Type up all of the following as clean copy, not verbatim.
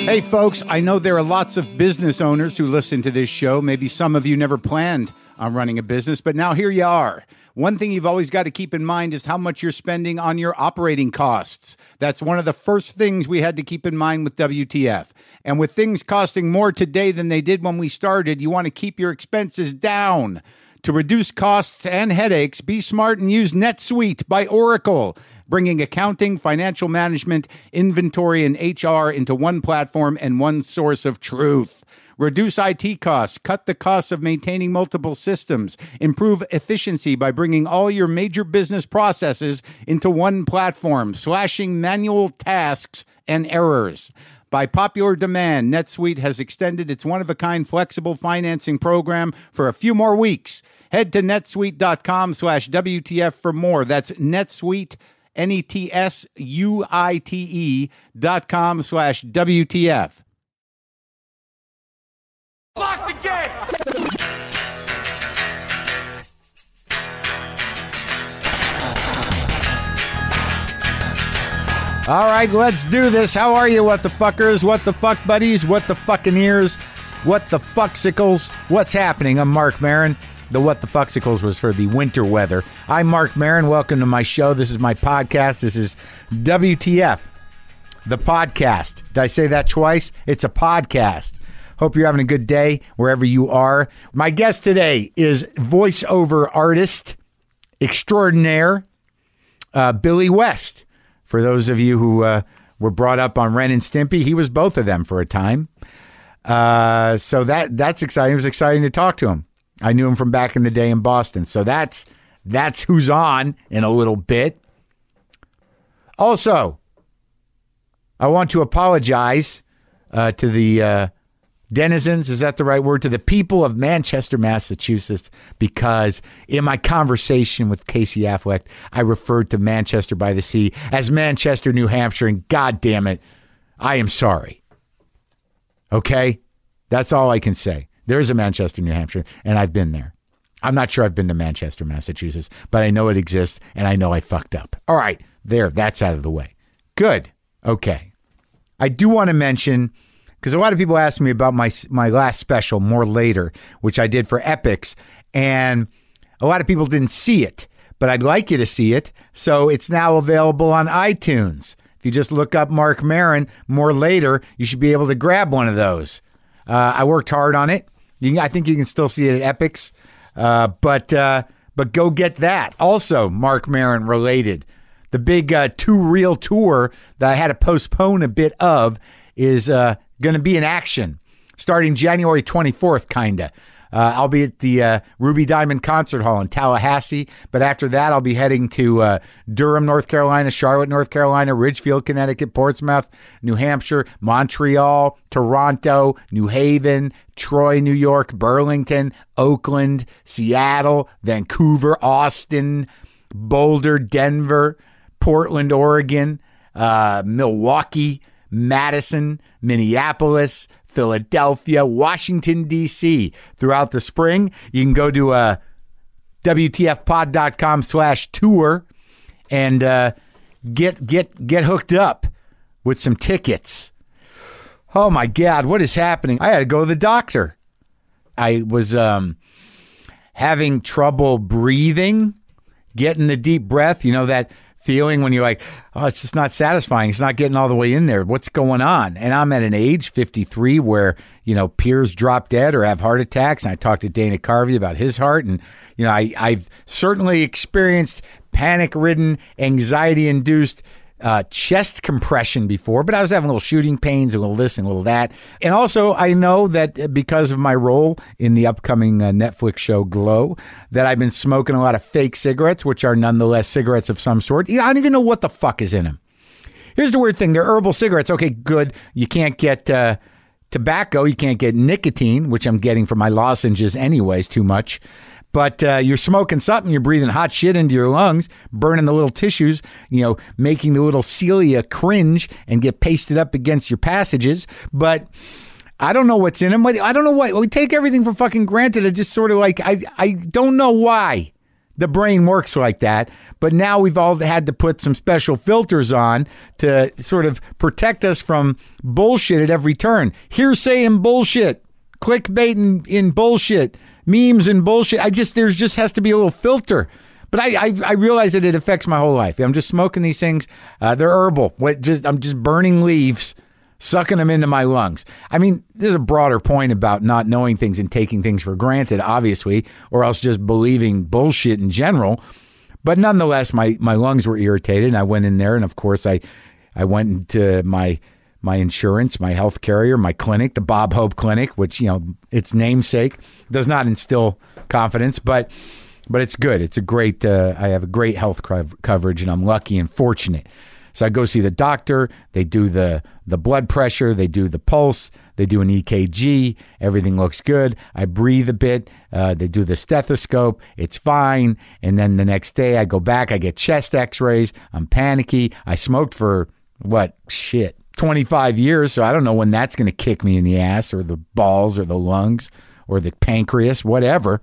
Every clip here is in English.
Hey folks, I know there are lots of business owners who listen to this show. Maybe some of you never planned on running a business, but now here you are. One thing you've always got to keep in mind is how much you're spending on your operating costs. That's one of the first things we had to keep in mind with WTF. And with things costing more today than they did when we started, you want to keep your expenses down. To reduce costs and headaches, be smart and use NetSuite by Oracle, bringing accounting, financial management, inventory, and HR into one platform and one source of truth. Reduce IT costs, cut the costs of maintaining multiple systems, improve efficiency by bringing all your major business processes into one platform, slashing manual tasks and errors. By popular demand, NetSuite has extended its one-of-a-kind flexible financing program for a few more weeks. Head to netsuite.com/WTF for more. That's NetSuite, NetSuite.com/WTF. Lock the gate! All right, let's do this. How are you, what the fuckers? What the fuck buddies? What the fucking ears? What the fucksicles? What's happening? I'm Mark Maron. The What the Fucksicles was for the winter weather. I'm Mark Maron. Welcome to my show. This is my podcast. This is WTF, the podcast. Did I say that twice? It's a podcast. Hope you're having a good day wherever you are. My guest today is voiceover artist extraordinaire, Billy West. For those of you who were brought up on Ren and Stimpy, he was both of them for a time. So that's exciting. It was exciting to talk to him. I knew him from back in the day in Boston. So that's who's on in a little bit. Also, I want to apologize to the denizens, is that the right word? To the people of Manchester, Massachusetts, because in my conversation with Casey Affleck, I referred to Manchester by the Sea as Manchester, New Hampshire, and God damn it, I am sorry. Okay? That's all I can say. There's a Manchester, New Hampshire, and I've been there. I'm not sure I've been to Manchester, Massachusetts, but I know it exists, and I know I fucked up. All right, there, that's out of the way. Good. Okay. I do want to mention, because a lot of people asked me about my last special, More Later, which I did for Epics, and a lot of people didn't see it, but I'd like you to see it, so it's now available on iTunes. If you just look up Mark Maron, More Later, you should be able to grab one of those. I worked hard on it. I think you can still see it at Epics, but go get that. Also, Mark Maron related, the big Too Real tour that I had to postpone a bit of is going to be in action starting January 24th, kinda. I'll be at the Ruby Diamond Concert Hall in Tallahassee, but after that, I'll be heading to Durham, North Carolina, Charlotte, North Carolina, Ridgefield, Connecticut, Portsmouth, New Hampshire, Montreal, Toronto, New Haven, Troy, New York, Burlington, Oakland, Seattle, Vancouver, Austin, Boulder, Denver, Portland, Oregon, Milwaukee, Madison, Minneapolis, Philadelphia, Washington, D.C. Throughout the spring. You can go to WTFpod.com/tour and get hooked up with some tickets. Oh, my God, what is happening? I had to go to the doctor. I was having trouble breathing, getting the deep breath, you know, that feeling when you're like, oh, it's just not satisfying. It's not getting all the way in there. What's going on? And I'm at an age, 53, where, you know, peers drop dead or have heart attacks. And I talked to Dana Carvey about his heart. And, you know, I've certainly experienced panic-ridden, anxiety-induced chest compression before, but I was having little shooting pains, a little this and a little that. And also, I know that because of my role in the upcoming Netflix show Glow, that I've been smoking a lot of fake cigarettes, which are nonetheless cigarettes of some sort. I don't even know what the fuck is in them. Here's the weird thing. They're herbal cigarettes. Okay, good. You can't get tobacco. You can't get nicotine, which I'm getting from my lozenges anyways, too much. But you're smoking something, you're breathing hot shit into your lungs, burning the little tissues, you know, making the little cilia cringe and get pasted up against your passages. But I don't know what's in them. I don't know why. We take everything for fucking granted. I just sort of like, I don't know why. The brain works like that. But now we've all had to put some special filters on to sort of protect us from bullshit at every turn. Hearsay and bullshit. Clickbait in bullshit. Memes and bullshit. There just has to be a little filter. But I realize that it affects my whole life. I'm just smoking these things. They're herbal. I'm just burning leaves, sucking them into my lungs. I mean, there's a broader point about not knowing things and taking things for granted, obviously, or else just believing bullshit in general. But nonetheless, my lungs were irritated, and I went in there, and of course, I went into my insurance, my health carrier, my clinic, the Bob Hope Clinic, which, its namesake does not instill confidence, but it's good. It's a great, I have a great health coverage, and I'm lucky and fortunate. So I go see the doctor. They do the blood pressure. They do the pulse. They do an EKG. Everything looks good. I breathe a bit. They do the stethoscope. It's fine. And then the next day I go back. I get chest x-rays. I'm panicky. I smoked for, 25 years. So I don't know when that's going to kick me in the ass or the balls or the lungs or the pancreas, whatever.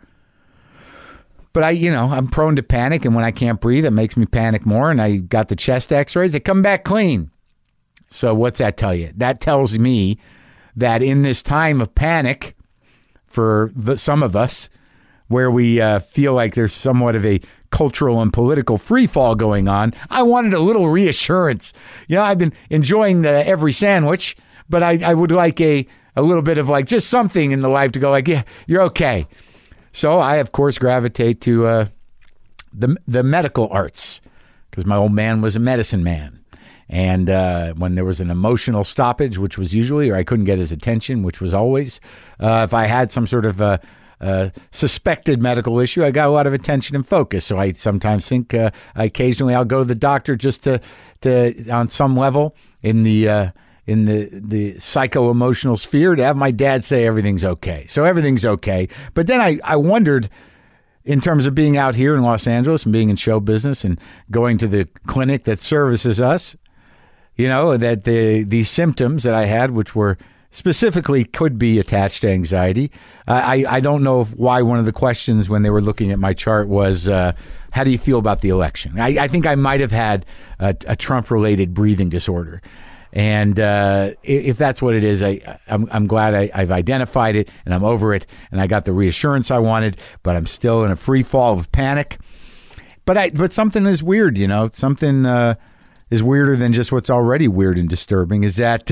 But I'm prone to panic, and when I can't breathe, it makes me panic more, and I got the chest x-rays. They come back clean. So what's that tell you? That tells me that in this time of panic for some of us, where we feel like there's somewhat of a cultural and political free fall going on, I wanted a little reassurance. I've been enjoying the every sandwich, but I would like a little bit of just something in the life to go yeah, you're okay. So I, of course, gravitate to the medical arts because my old man was a medicine man. And when there was an emotional stoppage, which was usually, or I couldn't get his attention, which was always, if I had some sort of suspected medical issue, I got a lot of attention and focus. So I sometimes think occasionally I'll go to the doctor just to on some level in the psycho-emotional sphere to have my dad say everything's okay. So everything's okay. But then I wondered, in terms of being out here in Los Angeles and being in show business and going to the clinic that services us, that these symptoms that I had, which were specifically could be attached to anxiety. I don't know why one of the questions when they were looking at my chart was, how do you feel about the election? I think I might have had a Trump-related breathing disorder. And if that's what it is, I'm glad I've identified it and I'm over it and I got the reassurance I wanted, but I'm still in a free fall of panic. But something is weird, something is weirder than just what's already weird and disturbing is that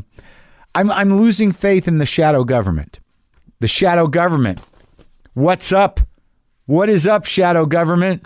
I'm losing faith in the shadow government. The shadow government. What's up? What is up, shadow government?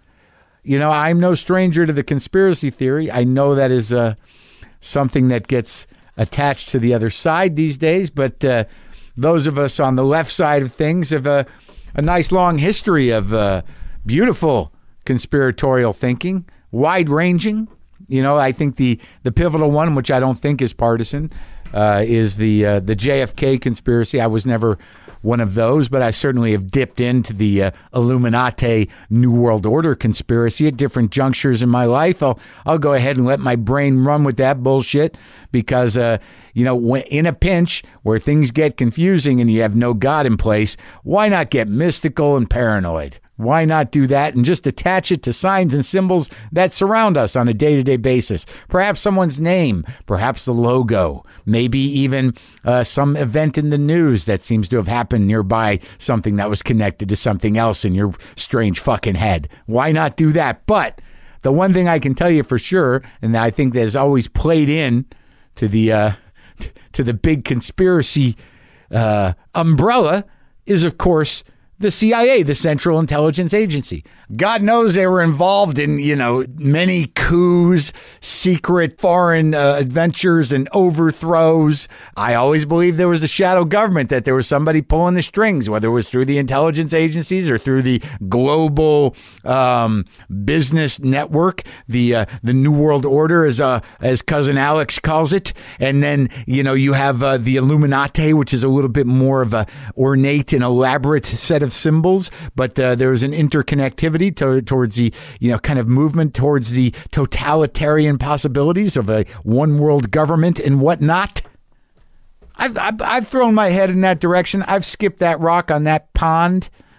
I'm no stranger to the conspiracy theory. I know that is something that gets attached to the other side these days, but those of us on the left side of things have a nice long history of beautiful conspiratorial thinking, wide-ranging. I think the pivotal one, which I don't think is partisan, is the JFK conspiracy. I was never one of those, but I certainly have dipped into the Illuminati New World Order conspiracy at different junctures in my life. I'll go ahead and let my brain run with that bullshit because, when in a pinch where things get confusing and you have no God in place, why not get mystical and paranoid? Why not do that and just attach it to signs and symbols that surround us on a day-to-day basis? Perhaps someone's name, perhaps the logo, maybe even some event in the news that seems to have happened nearby, something that was connected to something else in your strange fucking head. Why not do that? But the one thing I can tell you for sure, and I think that has always played in to the big conspiracy umbrella, is, of course, the CIA, the Central Intelligence Agency. God knows they were involved in, many coups, secret foreign adventures and overthrows. I always believed there was a shadow government, that there was somebody pulling the strings, whether it was through the intelligence agencies or through the global business network, the New World Order, as Cousin Alex calls it. And then, you have the Illuminati, which is a little bit more of a ornate and elaborate set of symbols, but there's an interconnectivity towards the, kind of movement towards the totalitarian possibilities of a one world government and whatnot. I've thrown my head in that direction. I've skipped that rock on that pond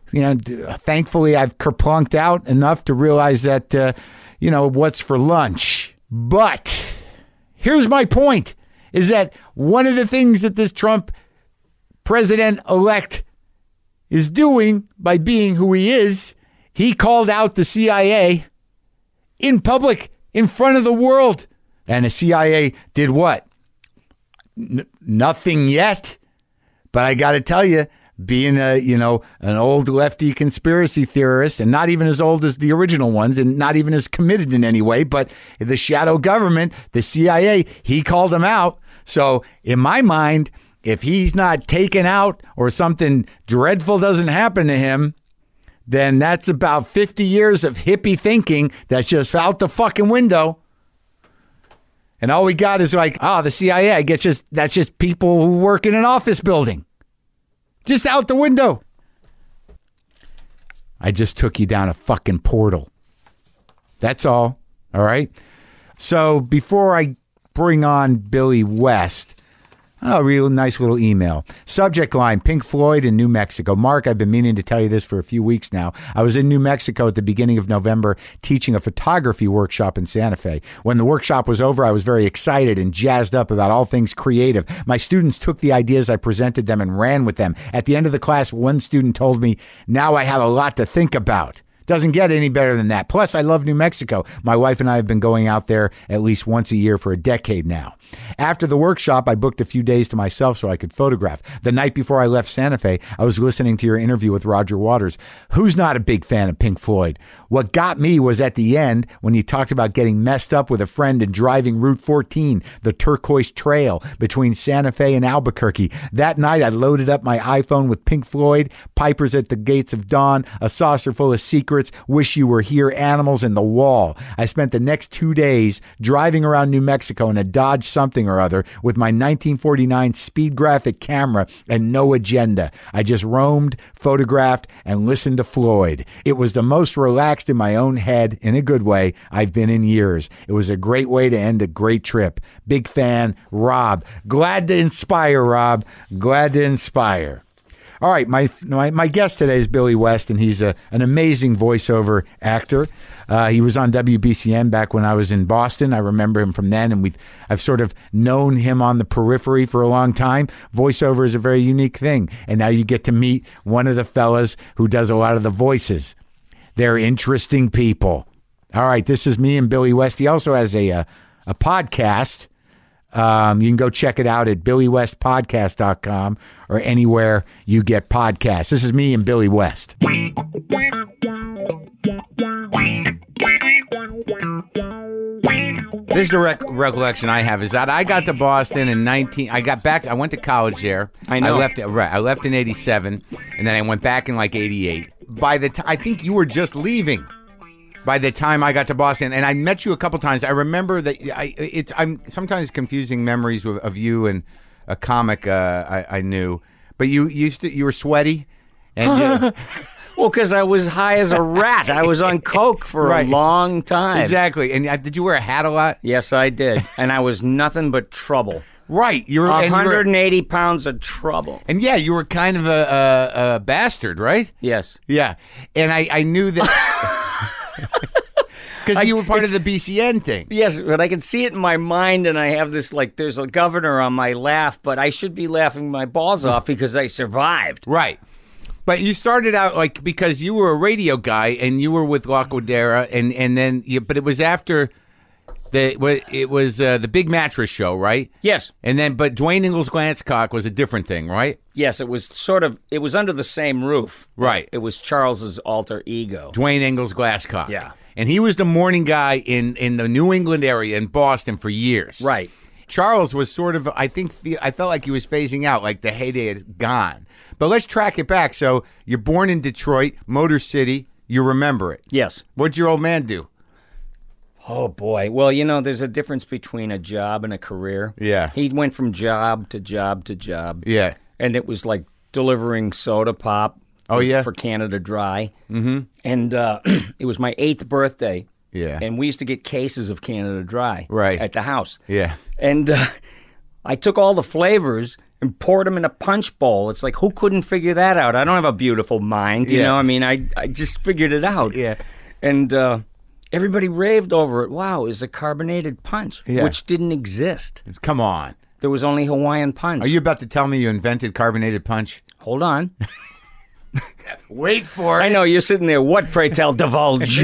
Thankfully, I've kerplunked out enough to realize that, what's for lunch. But here's my point, is that one of the things that this Trump president-elect is doing by being who he is, he called out the CIA in public, in front of the world. And the CIA did what? Nothing yet. But I got to tell you, being an old lefty conspiracy theorist, and not even as old as the original ones, and not even as committed in any way, but the shadow government, the CIA, he called them out. So in my mind, if he's not taken out or something dreadful doesn't happen to him, then that's about 50 years of hippie thinking that's just out the fucking window. And all we got is the CIA, I guess that's just people who work in an office building. Just out the window. I just took you down a fucking portal. That's all. All right? So before I bring on Billy West, a real nice little email. Subject line, Pink Floyd in New Mexico. Mark, I've been meaning to tell you this for a few weeks now. I was in New Mexico at the beginning of November teaching a photography workshop in Santa Fe. When the workshop was over, I was very excited and jazzed up about all things creative. My students took the ideas I presented them and ran with them. At the end of the class, one student told me, now I have a lot to think about. Doesn't get any better than that. Plus, I love New Mexico. My wife and I have been going out there at least once a year for a decade now. After the workshop, I booked a few days to myself so I could photograph. The night before I left Santa Fe, I was listening to your interview with Roger Waters. Who's not a big fan of Pink Floyd? What got me was at the end when you talked about getting messed up with a friend and driving Route 14, the turquoise trail between Santa Fe and Albuquerque. That night, I loaded up my iPhone with Pink Floyd, Pipers at the Gates of Dawn, A Saucer Full of Secrets, Wish You Were Here, Animals, and The Wall. I spent the next 2 days driving around New Mexico in a Dodge something or other with my 1949 speed graphic camera and no agenda. I just roamed, photographed, and listened to Floyd. It was the most relaxed in my own head, in a good way, I've been in years. It was a great way to end a great trip. Big fan, Rob. Glad to inspire, Rob. Glad to inspire. All right, my guest today is Billy West, and he's an amazing voiceover actor. He was on WBCN back when I was in Boston. I remember him from then, and I've sort of known him on the periphery for a long time. Voiceover is a very unique thing, and now you get to meet one of the fellas who does a lot of the voices. They're interesting people. All right, this is me and Billy West. He also has a podcast. You can go check it out at billywestpodcast.com or anywhere you get podcasts. This is me and Billy West. This is the recollection I have is that I got to Boston in I went to college there. I know. I left in 87 and then I went back in 88. By the time, I think you were just leaving. By the time I got to Boston, and I met you a couple times, I remember that I'm sometimes confusing memories of you and a comic I knew, but you were sweaty, and well, because I was high as a rat. I was on coke for a long time. Exactly. And did you wear a hat a lot? Yes, I did, and I was nothing but trouble. Right, you were 180 pounds of trouble. And yeah, you were kind of a bastard, right? Yes. Yeah, and I knew that. Because you were part of the BCN thing. Yes, but I can see it in my mind, and I have this, there's a governor on my laugh, but I should be laughing my balls off because I survived. Right. But you started out, because you were a radio guy, and you were with La Codera, and then, but it was after... It was the Big Mattress Show, right? Yes. And then, but Dwayne Ingalls Glasscock was a different thing, right? Yes, it was under the same roof. Right. It was Charles's alter ego. Dwayne Ingalls Glasscock. Yeah. And he was the morning guy in the New England area in Boston for years. Right. Charles was sort of, I felt like he was phasing out, like the heyday had gone. But let's track it back. So you're born in Detroit, Motor City. You remember it. Yes. What'd your old man do? Oh, boy. Well, there's a difference between a job and a career. Yeah. He went from job to job to job. Yeah. And it was like delivering soda pop for Canada Dry. Mm-hmm. And it was my 8th birthday. Yeah. And we used to get cases of Canada Dry at the house. Yeah. And I took all the flavors, and poured them in a punch bowl. It's like, who couldn't figure that out? I don't have a beautiful mind, you know? I mean, I just figured it out. Yeah. And everybody raved over it. Wow, it's a carbonated punch, Yeah. which didn't exist. Come on. There was only Hawaiian punch. Are you about to tell me you invented carbonated punch? Hold on. Wait for it. I know, you're sitting there. What, pray tell, divulge?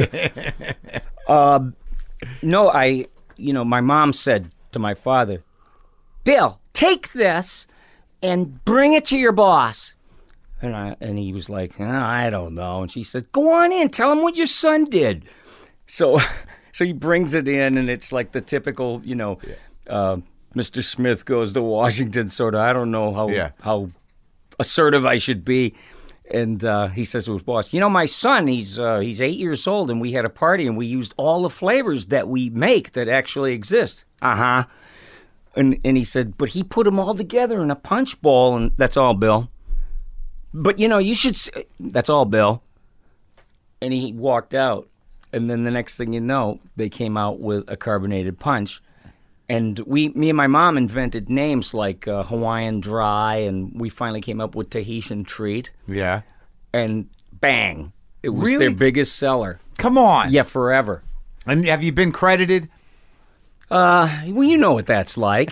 No, my mom said to my father, Bill, take this and bring it to your boss. And he was like, I don't know. And she said, go on in, tell him what your son did. So he brings it in, and it's like the typical, Mr. Smith goes to Washington sort of, I don't know how assertive I should be. And he says to his boss, my son, he's 8 years old, and we had a party, and we used all the flavors that we make that actually exist. Uh-huh. And he said, but he put them all together in a punch bowl, and that's all, Bill. But, you should say, that's all, Bill. And he walked out. And then the next thing you know, they came out with a carbonated punch. And me and my mom invented names like Hawaiian Dry, and we finally came up with Tahitian Treat. Yeah. And bang, it was Really? their biggest seller. Come on. Yeah, forever. And have you been credited? Well, you know what that's like.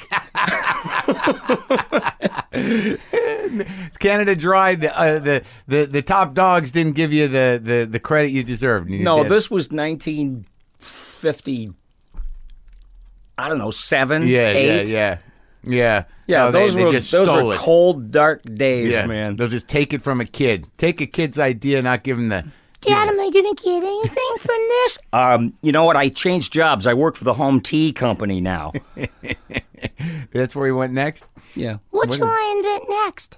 Canada Dry, the top dogs didn't give you the credit you deserved. You No, did. this was 1950. I don't know, 7, 8. Yeah. Yeah, No, they those just were stole it. cold, dark days, Yeah, man. They'll just take it from a kid. Take a kid's idea, not give him the. Dad, am I going to get anything from this? You know what? I changed jobs. I work for the home tea company now. That's where he went next. Yeah. What shall I invent next?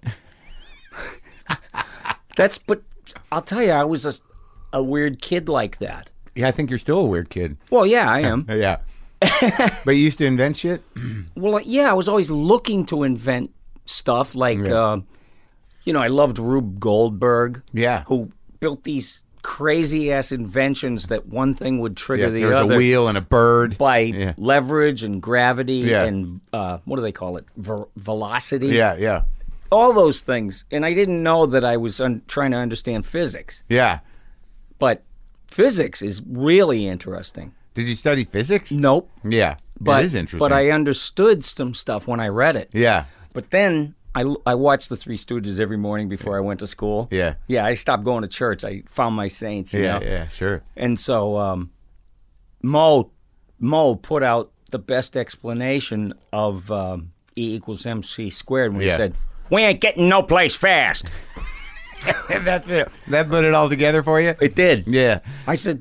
But I'll tell you, I was a weird kid like that. Yeah, I think you're still a weird kid. Well, yeah, I am. Yeah. But you used to invent shit? Well, yeah, I was always looking to invent stuff like, I loved Rube Goldberg. Yeah. Who built these crazy-ass inventions that one thing would trigger the there was other. a wheel and a bird. By leverage and gravity Yeah. and, what do they call it? Velocity? Yeah. All those things. And I didn't know that I was trying to understand physics. Yeah. But physics is really interesting. Did you study physics? Nope. Yeah. But, it is interesting. But I understood some stuff when I read it. Yeah. But then I watched the Three Stooges every morning before I went to school. Yeah. Yeah, I stopped going to church. I found my saints, you know? Yeah, sure. And so Mo put out the best explanation of E equals MC squared when he said, we ain't getting no place fast. That's it. That put it all together for you? It did. Yeah. I said,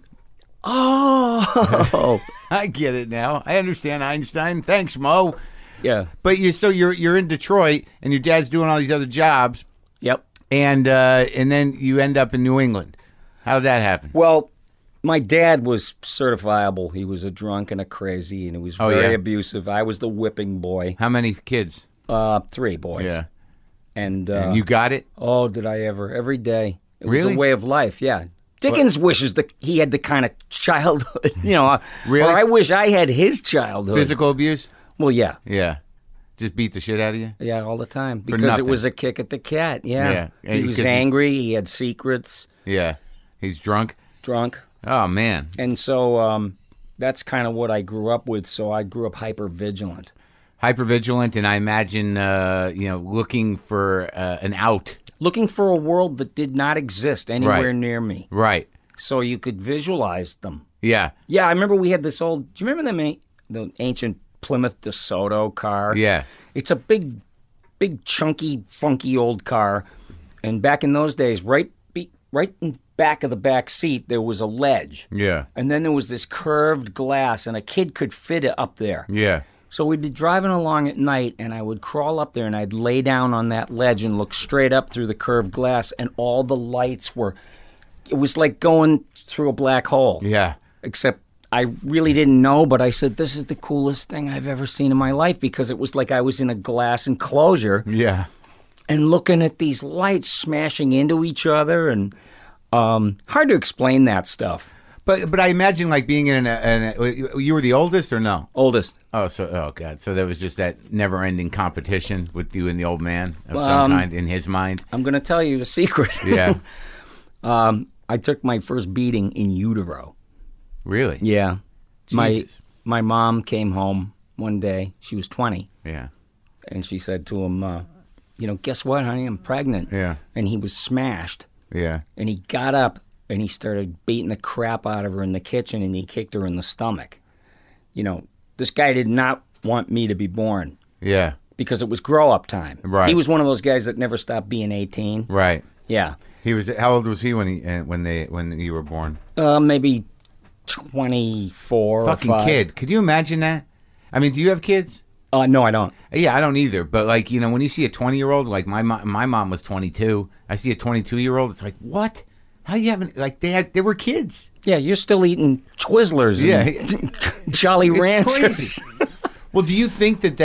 oh. I get it now. I understand Einstein. Thanks, Mo. Yeah. But you're in Detroit, and your dad's doing all these other jobs, Yep. and then you end up in New England. How did that happen? Well, my dad was certifiable. He was a drunk and a crazy, and he was very abusive. I was the whipping boy. How many kids? 3 boys. Yeah. And You got it? oh, did I ever? Every day. It was Really? a way of life, yeah. Dickens wishes that he had the kind of childhood, Really? or I wish I had his childhood. Physical abuse? Well, yeah. Yeah. Just beat the shit out of you? Yeah, all the time. For Because it nothing. was a kick at the cat, yeah. Yeah. And He you was couldn't- angry. He had secrets, Yeah. He's drunk? drunk. Oh, man. And so that's kind of what I grew up with. So I grew up hyper-vigilant. Hypervigilant, and I imagine, looking for an out. Looking for a world that did not exist anywhere Right. near me. Right. So you could visualize them. Yeah. Yeah, I remember we had this old... Do you remember the ancient Plymouth DeSoto car? Yeah. It's a big, chunky, funky old car. And back in those days, right in back of the back seat, there was a ledge. Yeah. And then there was this curved glass, and a kid could fit it up there. Yeah. So we'd be driving along at night, and I would crawl up there, and I'd lay down on that ledge and look straight up through the curved glass, and all the lights were... It was like going through a black hole. Yeah. Except I really didn't know, but I said, this is the coolest thing I've ever seen in my life, because it was like I was in a glass enclosure Yeah. and looking at these lights smashing into each other, and hard to explain that stuff. But I imagine like being in you were the oldest or no? Oldest. Oh god. So there was just that never-ending competition with you and the old man of some kind in his mind. I'm going to tell you a secret. Yeah. I took my first beating in utero. Really? Yeah. Jesus. My mom came home one day. She was 20. Yeah. And she said to him, guess what, honey? I'm pregnant. Yeah. And he was smashed. Yeah. And he got up and he started beating the crap out of her in the kitchen and he kicked her in the stomach. This guy did not want me to be born. Yeah. Because it was grow-up time. Right. He was one of those guys that never stopped being 18. Right. Yeah. He was. How old was he when you were born? Maybe 24 Fucking or 5. kid. Could you imagine that? I mean, do you have kids? No, I don't. Yeah, I don't either. But like, when you see a 20-year-old, like my mom was 22. I see a 22-year-old. It's like, what? How you haven't like they were kids? Yeah, you're still eating Twizzlers. And Jolly Ranchers. Well, do you think that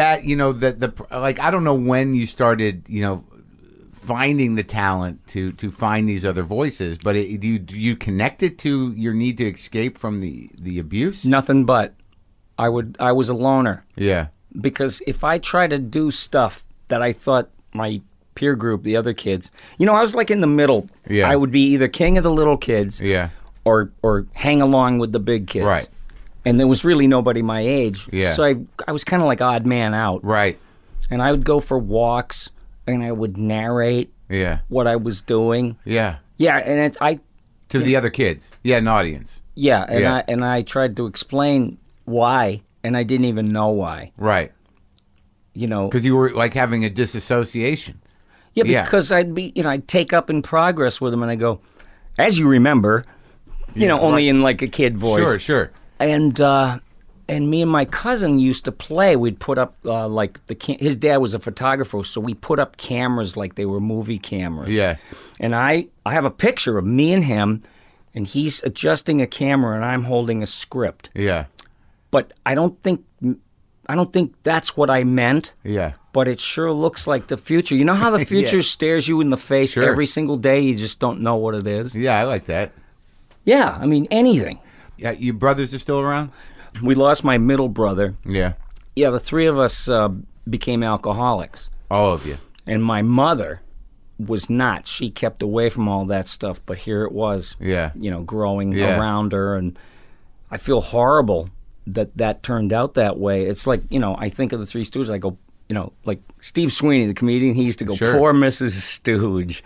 I don't know when you started, finding the talent to find these other voices, but do you connect it to your need to escape from the abuse? Nothing but. I was a loner. Yeah. Because if I try to do stuff that I thought my peer group, the other kids, I was like in the middle. Yeah. I would be either king of the little kids, yeah, or hang along with the big kids. Right. And there was really nobody my age. Yeah. So I was kind of like odd man out. Right. And I would go for walks and I would narrate what I was doing. Yeah. Yeah, and to the other kids. Yeah, an audience. Yeah, and I tried to explain why, and I didn't even know why. Right. Because you were like having a disassociation. Yeah, because I'd take up in progress with them, and I go, as you remember, only in like a kid voice. Sure. And me and my cousin used to play. We'd put up his dad was a photographer, so we put up cameras like they were movie cameras. Yeah. And I have a picture of me and him, and he's adjusting a camera, and I'm holding a script. Yeah. But I don't think that's what I meant. Yeah. But it sure looks like the future. You know how the future stares you in the face every single day? You just don't know what it is? Yeah, I like that. Yeah, I mean, anything. Yeah, your brothers are still around? We lost my middle brother. Yeah. Yeah, the three of us became alcoholics. All of you. And my mother was not. She kept away from all that stuff, but here it was. Yeah. Growing around her. And I feel horrible that turned out that way. It's like, I think of the Three Stooges, I go, like Steve Sweeney, the comedian, he used to go, poor Mrs. Stooge.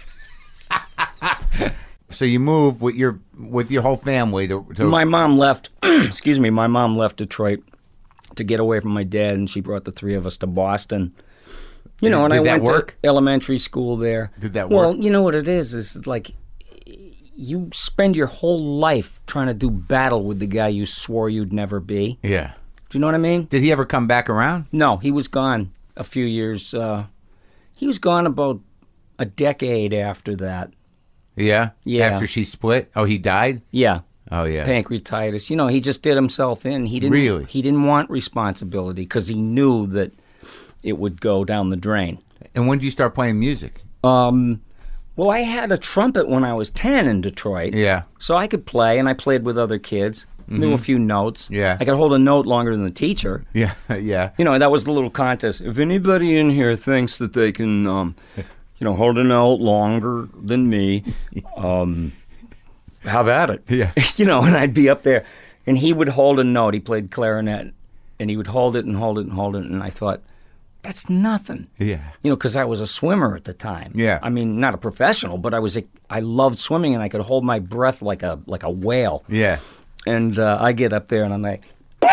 So you moved with your whole family to... My mom left, excuse me, my mom left Detroit to get away from my dad, and she brought the three of us to Boston. And I went to elementary school there. Did that work? Well, you know what it is like you spend your whole life trying to do battle with the guy you swore you'd never be. Yeah. Do you know what I mean? Did he ever come back around? No, he was gone a few years. He was gone about a decade after that. Yeah? Yeah. After she split? Oh, he died? Yeah. Oh, yeah. Pancreatitis. He just did himself in. He didn't. Really? He didn't want responsibility because he knew that it would go down the drain. And when did you start playing music? Well, I had a trumpet when I was 10 in Detroit. Yeah. So I could play, and I played with other kids. Knew a few notes. Yeah. I could hold a note longer than the teacher. Yeah, yeah. That was the little contest. If anybody in here thinks that they can, hold a note longer than me, have at it. Yeah. And I'd be up there, and he would hold a note. He played clarinet, and he would hold it and hold it and hold it, and I thought, that's nothing. Yeah. Because I was a swimmer at the time. Yeah. I mean, not a professional, but I loved swimming, and I could hold my breath like a whale. Yeah. And I get up there, and I'm like,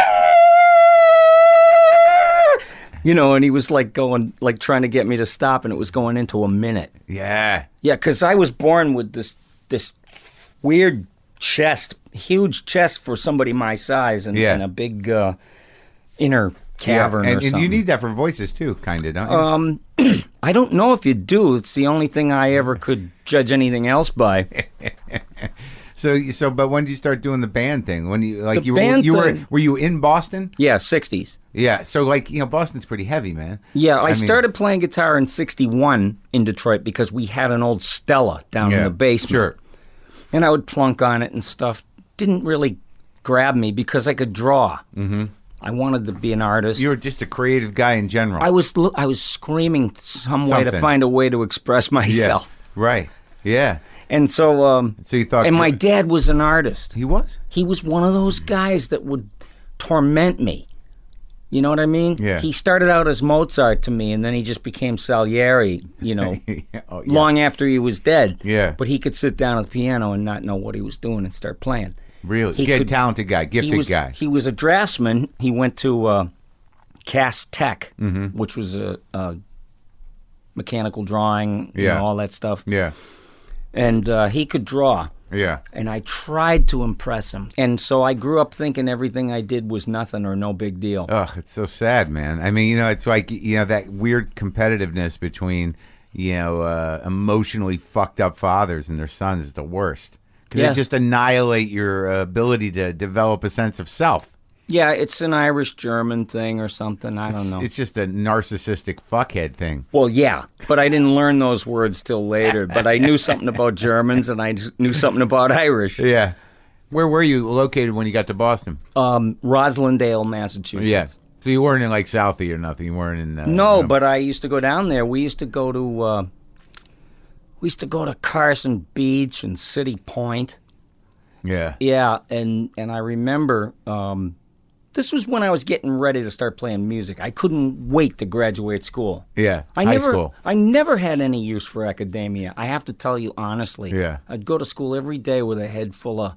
and he was like going, like trying to get me to stop, and it was going into a minute. Yeah. Yeah, because I was born with this weird chest, huge chest for somebody my size, and a big inner cavern or something. And you need that for voices too, kind of, don't you? I don't know if you do. It's the only thing I ever could judge anything else by. So, but when did you start doing the band thing? When were you in Boston? Yeah, 60s. Yeah, so Boston's pretty heavy, man. Yeah, I started playing guitar in 61 in Detroit because we had an old Stella down in the basement. Sure. And I would plunk on it and stuff. didn't really grab me because I could draw. Mm-hmm. I wanted to be an artist. You were just a creative guy in general. I was screaming some way to find a way to express myself. Yeah. Right. Yeah. And so you thought. And my dad was an artist. He was. He was one of those guys that would torment me. You know what I mean? Yeah. He started out as Mozart to me, and then he just became Salieri, long after he was dead. Yeah. But he could sit down at the piano and not know what he was doing and start playing. Really? He a talented guy, gifted guy. He was a draftsman. He went to Cass Tech, which was a mechanical drawing, all that stuff. Yeah. And he could draw. Yeah. And I tried to impress him. And so I grew up thinking everything I did was nothing or no big deal. Ugh, it's so sad, man. I mean, it's like, that weird competitiveness between, emotionally fucked up fathers and their sons is the worst. Because they just annihilate your ability to develop a sense of self. Yeah, it's an Irish-German thing or something. I don't know. It's just a narcissistic fuckhead thing. Well, yeah, but I didn't learn those words till later. But I knew something about Germans, and I knew something about Irish. Yeah. Where were you located when you got to Boston? Roslindale, Massachusetts. Yeah. So you weren't in, like, Southie or nothing? You weren't in... No, but I used to go down there. We used to go to... Carson Beach and City Point. Yeah. Yeah, and I remember... this was when I was getting ready to start playing music. I couldn't wait to graduate school. Yeah, high school. I never had any use for academia. I have to tell you honestly. Yeah. I'd go to school every day with a head full of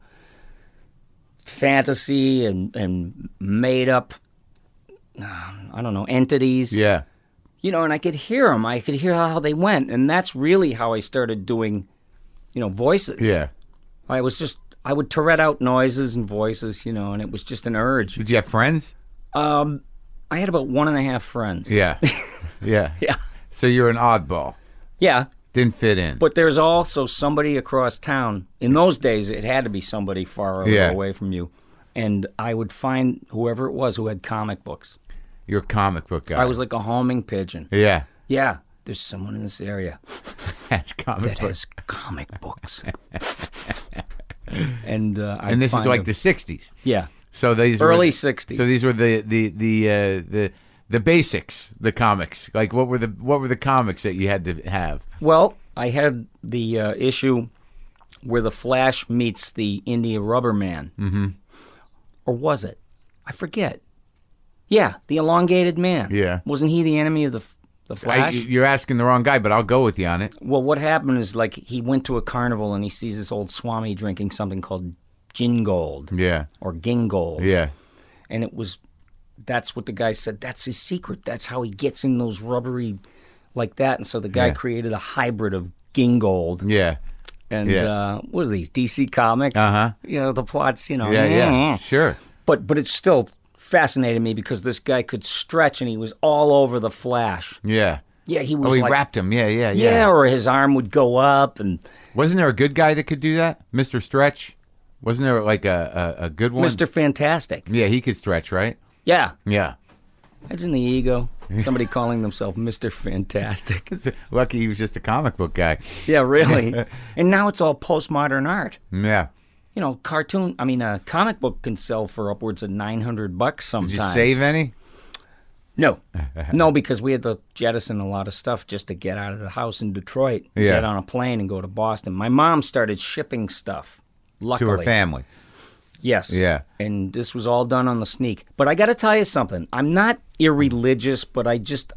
fantasy and made up, I don't know, entities. Yeah. And I could hear them. I could hear how they went. And that's really how I started doing, voices. Yeah. I would Tourette out noises and voices, and it was just an urge. Did you have friends? I had about 1.5 friends. Yeah. Yeah. Yeah. So you're an oddball. Yeah. Didn't fit in. But there's also somebody across town. In those days, it had to be somebody far away from you. And I would find whoever it was who had comic books. You're a comic book guy. I was like a homing pigeon. Yeah. Yeah. There's someone in this area has comic has comic books. And this is like the 60s. Yeah. So these early 60s. So these were the basics, the comics. Like what were the comics that you had to have? Well, I had the issue where the Flash meets the India Rubber Man. Mm-hmm. Or was it? I forget. Yeah, the elongated man. Yeah. Wasn't he the enemy of the Flash? You're asking the wrong guy, but I'll go with you on it. Well, what happened is, like, he went to a carnival and he sees this old Swami drinking something called gin gold. Yeah. Or gingold. Yeah. And that's what the guy said. That's his secret. That's how he gets in those rubbery, like that. And so the guy created a hybrid of gingold. Yeah. And what are these, DC Comics? Uh-huh. The plots, Yeah, sure. But it's still fascinated me because this guy could stretch and he was all over the Flash. Yeah. Yeah, he was. Oh, he wrapped him. Yeah. Yeah, or his arm would go up and. Wasn't there a good guy that could do that, Mr. Stretch? Wasn't there like a good one? Mr. Fantastic. Yeah, he could stretch, right? Yeah. Yeah. Imagine the ego. Somebody calling themselves Mr. Fantastic. Lucky he was just a comic book guy. Yeah, really. And now it's all postmodern art. Yeah. Comic book can sell for upwards of $900 sometimes. Did you save any? No. No, because we had to jettison a lot of stuff just to get out of the house in Detroit, get on a plane and go to Boston. My mom started shipping stuff, luckily. To her family. Yes. Yeah. And this was all done on the sneak. But I got to tell you something. I'm not irreligious, but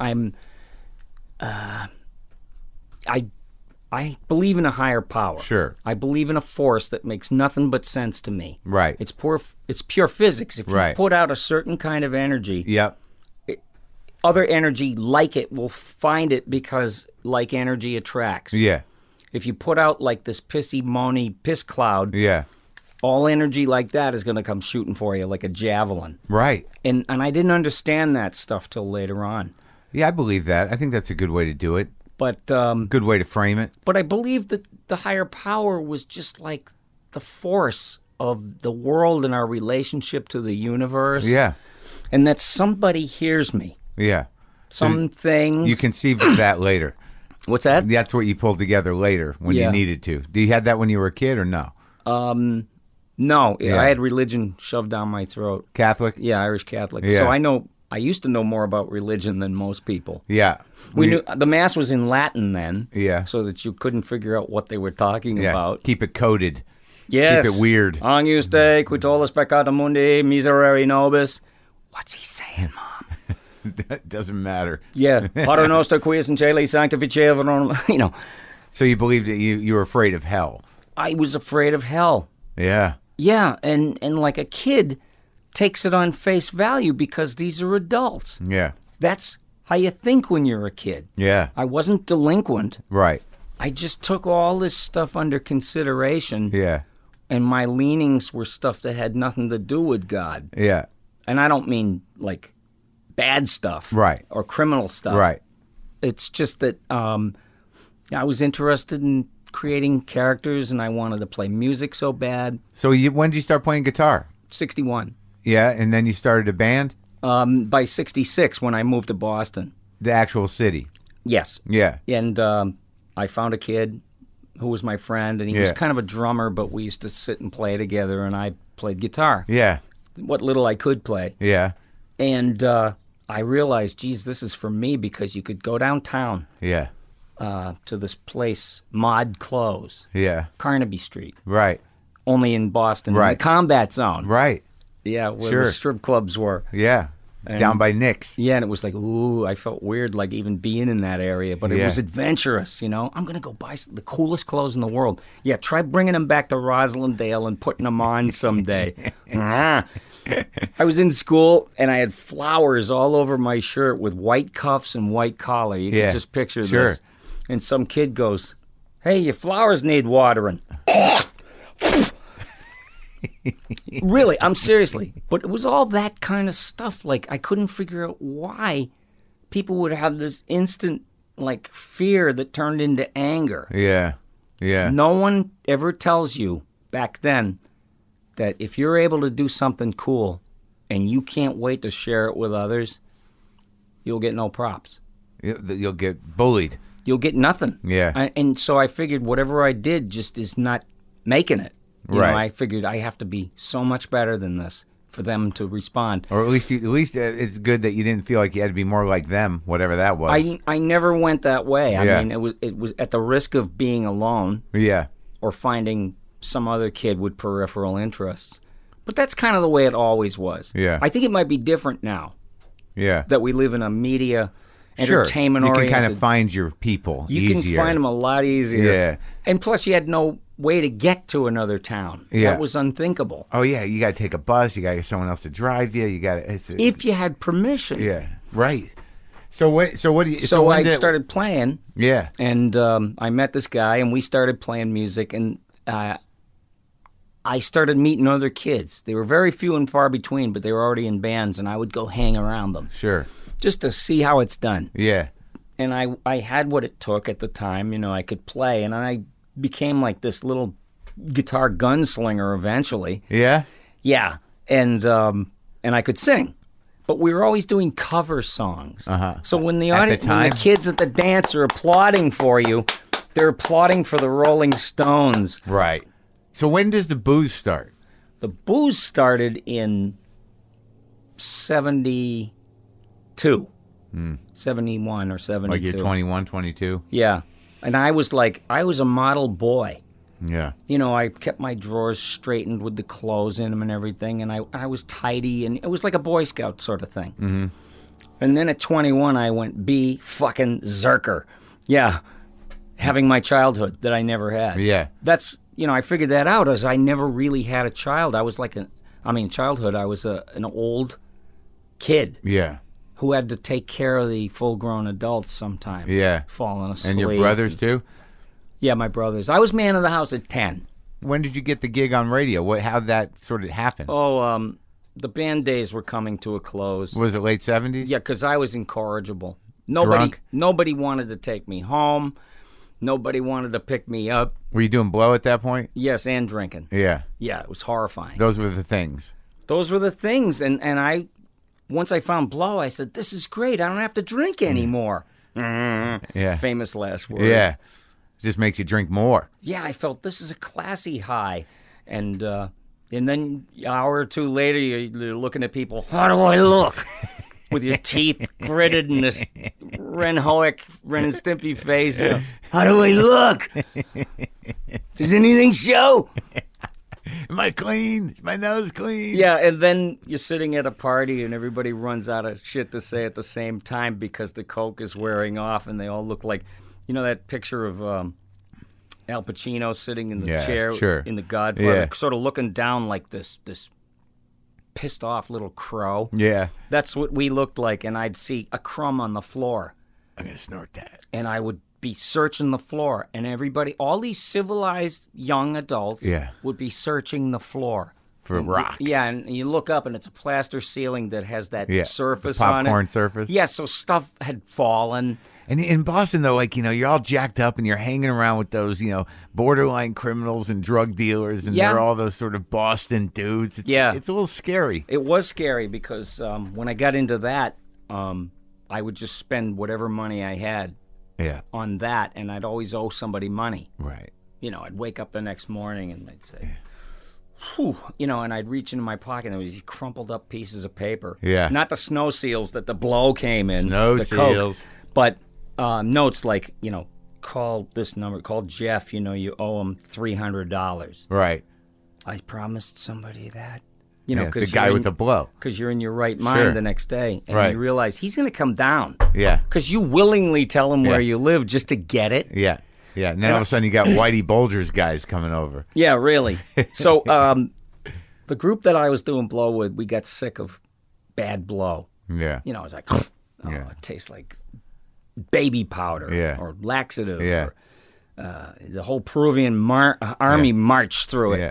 I believe in a higher power. Sure. I believe in a force that makes nothing but sense to me. Right. It's pure physics. If you put out a certain kind of energy, yep. Other energy like it will find it because like energy attracts. Yeah. If you put out like this pissy, moany piss cloud, all energy like that is going to come shooting for you like a javelin. Right. And I didn't understand that stuff till later on. Yeah, I believe that. I think that's a good way to do it. But good way to frame it. But I believe that the higher power was just like the force of the world and our relationship to the universe. Yeah. And that somebody hears me. Yeah. Some things. You conceived of that later. What's that? That's what you pulled together later when you needed to. Do you have that when you were a kid or no? No, Yeah. I had religion shoved down my throat. Catholic? Yeah, Irish Catholic. Yeah. So I used to know more about religion than most people. Yeah. We knew the mass was in Latin then. Yeah. So that you couldn't figure out what they were talking Yeah. about. Keep it coded. Yes. Keep it weird. Agnus Dei, qui tollis peccata mundi, miserere nobis. What's he saying, Mom? It doesn't matter. Yeah. Pater noster qui es in caeli sanctificeverum. You know, So you believed that you were afraid of hell. I was afraid of hell. Yeah. Yeah, and like a kid takes it on face value because these are adults. Yeah. That's how you think when you're a kid. Yeah. I wasn't delinquent. Right. I just took all this stuff under consideration, Yeah. and my leanings were stuff that had nothing to do with God. Yeah. And I don't mean like bad stuff, Right. or criminal stuff. Right. It's just that I was interested in creating characters, and I wanted to play music so bad. So when did you start playing guitar? 61. Yeah, and then you started a band? By 66, when I moved to Boston. The actual city. Yes. Yeah. And I found a kid who was my friend, and he was Yeah. kind of a drummer, but we used to sit and play together, and I played guitar, Yeah. what little I could play. Yeah. And I realized, geez, this is for me, because you could go downtown Yeah. to this place, Mod Clothes, Yeah. Carnaby Street, Right. only in Boston, in Right. the Combat Zone. Right. Yeah, where Sure. the strip clubs were. Yeah. Down by Nick's. Yeah, and it was like, ooh, I felt weird, like even being in that area, but it Yeah. was adventurous, you know? I'm going to go buy the coolest clothes in the world. Yeah, try bringing them back to Roslindale and putting them on someday. I was in school, and I had flowers all over my shirt with white cuffs and white collar. You Yeah, can just picture sure. this. And some kid goes, hey, your flowers need watering. Really, I'm seriously. But it was all that kind of stuff. Like, I couldn't figure out why people would have this instant, like, fear that turned into anger. Yeah. Yeah. No one ever tells you back then that if you're able to do something cool and you can't wait to share it with others, you'll get no props. You'll get bullied. You'll get nothing. Yeah. And so I figured whatever I did just is not making it. You Right. know, I figured I have to be so much better than this for them to respond. Or at least it's good that you didn't feel like you had to be more like them, whatever that was. I never went that way. I Yeah. mean, it was at the risk of being alone Yeah. or finding some other kid with peripheral interests. But that's kind of the way it always was. Yeah. I think it might be different now Yeah. that we live in a media Sure. entertainment You can oriented. kind of find your people You easier. can find them a lot easier. Yeah. And plus, you had no way to get to another town. Yeah. That was unthinkable. Oh yeah, you got to take a bus. You got to get someone else to drive you. You got to. If you had permission. Yeah. Right. So what? So what do you? So when I did- started playing, Yeah. and I met this guy, and we started playing music, and I started meeting other kids. They were very few and far between, but they were already in bands, and I would go hang around them Sure. just to see how it's done. Yeah. And I had what it took at the time. You know, I could play, and I became like this little guitar gunslinger eventually. Yeah. Yeah, and I could sing, but we were always doing cover songs. Uh-huh. So when the At the audience, when time? the kids at the dance are applauding for you, they're applauding for the Rolling Stones. Right. So when does the booze start? The booze started in 72, 71 or 72. Like you're 21, 22? Yeah, and I was a model boy. Yeah. You know, I kept my drawers straightened with the clothes in them and everything, and I was tidy, and it was like a Boy Scout sort of thing. Mm-hmm. And then at 21, I went fucking Zerker. Yeah, having my childhood that I never had. Yeah. That's, you know, I figured that out as I never really had a child. I was like childhood, I was an old kid Yeah. who had to take care of the full-grown adults sometimes. Yeah. Falling asleep. And your brothers too? Yeah, my brothers. I was man of the house at 10. When did you get the gig on radio? How'd that sort of happen? Oh, the band days were coming to a close. Was it late 70s? Yeah, because I was incorrigible. Drunk? Nobody wanted to take me home. Nobody wanted to pick me up. Were you doing blow at that point? Yes, and drinking. Yeah. Yeah, it was horrifying. Those were the things. Those were the things. And I, once I found blow, I said, this is great. I don't have to drink anymore. Yeah. Famous last words. Yeah. It just makes you drink more. Yeah, I felt this is a classy high. And And then an hour or two later, you're looking at people. How do I look? With your teeth gritted and this Ren and Stimpy face. You know, how do I look? Does anything show? Am I clean? Is my nose clean? Yeah, and then you're sitting at a party and everybody runs out of shit to say at the same time because the Coke is wearing off and they all look like, you know that picture of Al Pacino sitting in the chair in The Godfather, sort of looking down like this pissed off little crow. Yeah. That's what we looked like, and I'd see a crumb on the floor. I'm going to snort that. And I would be searching the floor, and everybody, all these civilized young adults would be searching the floor. For rocks. Yeah, and you look up, and it's a plaster ceiling that has that surface the on it. Popcorn surface. Yeah, so stuff had fallen. And in Boston, though, like, you know, you're all jacked up and you're hanging around with those, you know, borderline criminals and drug dealers, and they're all those sort of Boston dudes. It's a little scary. It was scary because when I got into that, I would just spend whatever money I had on that, and I'd always owe somebody money. Right. You know, I'd wake up the next morning and I'd say, whew, you know, and I'd reach into my pocket and there was these crumpled up pieces of paper. Yeah. Not the snow seals that the blow came in. Snow the seals. Coke, but notes like, you know, call this number, call Jeff, you know, you owe him $300. Right. I promised somebody that. You know, the guy with the blow. Because you're in your right mind the next day. And you realize he's going to come down. Yeah. Because you willingly tell him where you live just to get it. Yeah. Yeah. And then all of a sudden you got Whitey Bulger's guys coming over. Yeah, really. So the group that I was doing blow with, we got sick of bad blow. Yeah. You know, I was like, it tastes like baby powder or laxative. Yeah. Or, the whole Peruvian army marched through it. Yeah.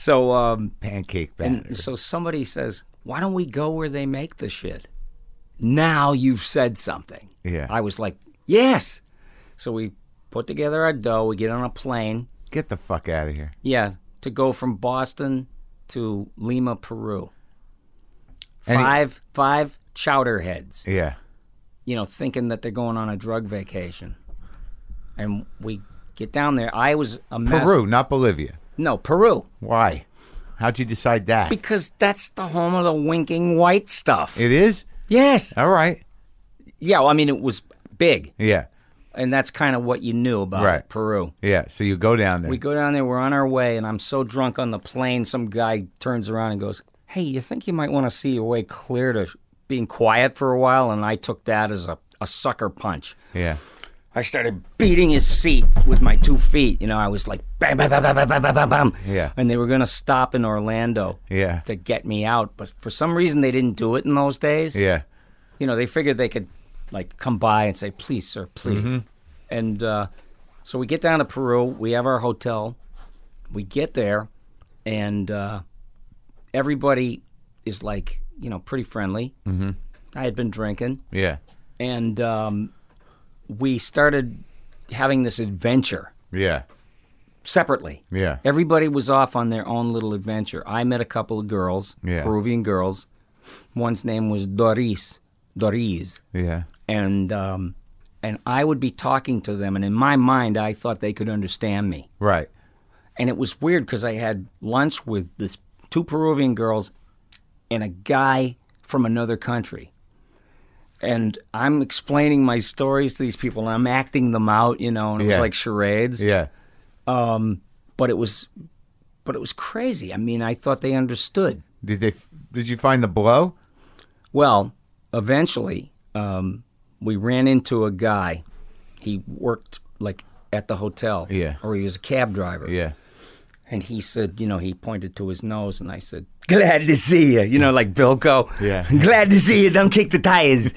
So pancake batter. And so somebody says, why don't we go where they make the shit? Now you've said something. Yeah. I was like, yes. So we put together our dough. We get on a plane. Get the fuck out of here. Yeah, to go from Boston to Lima, Peru. And Five chowder heads. Yeah. You know, thinking that they're going on a drug vacation. And we get down there. I was a mess. Peru, not Bolivia. No, Peru. Why? How'd you decide that? Because that's the home of the winking white stuff. It is? Yes. All right. Yeah, well, I mean, it was big. Yeah. And that's kind of what you knew about Peru. Yeah, so you go down there. We go down there, we're on our way, and I'm so drunk on the plane, some guy turns around and goes, hey, you think you might want to see your way clear to being quiet for a while? And I took that as a sucker punch. Yeah. I started beating his seat with my 2 feet. You know, I was like, bam, bam, bam, bam, bam, bam, bam, bam. Yeah. And they were going to stop in Orlando to get me out. But for some reason, they didn't do it in those days. Yeah. You know, they figured they could, like, come by and say, please, sir, please. Mm-hmm. And so we get down to Peru. We have our hotel. We get there, and everybody is, like, you know, pretty friendly. Mm-hmm. I had been drinking. Yeah. And we started having this adventure. Yeah. Separately. Yeah. Everybody was off on their own little adventure. I met a couple of girls, Peruvian girls. One's name was Doris. Yeah. And I would be talking to them, and in my mind, I thought they could understand me. Right. And it was weird because I had lunch with this 2 Peruvian girls and a guy from another country. And I'm explaining my stories to these people, and I'm acting them out, you know, and it was like charades. Yeah. But it was crazy. I mean, I thought they understood. Did you find the blow? Well, eventually, we ran into a guy. He worked, like, at the hotel. Yeah. Or he was a cab driver. Yeah. And he said, you know, he pointed to his nose, and I said, glad to see you. You know, like Bilko. Yeah. Glad to see you. Don't kick the tires.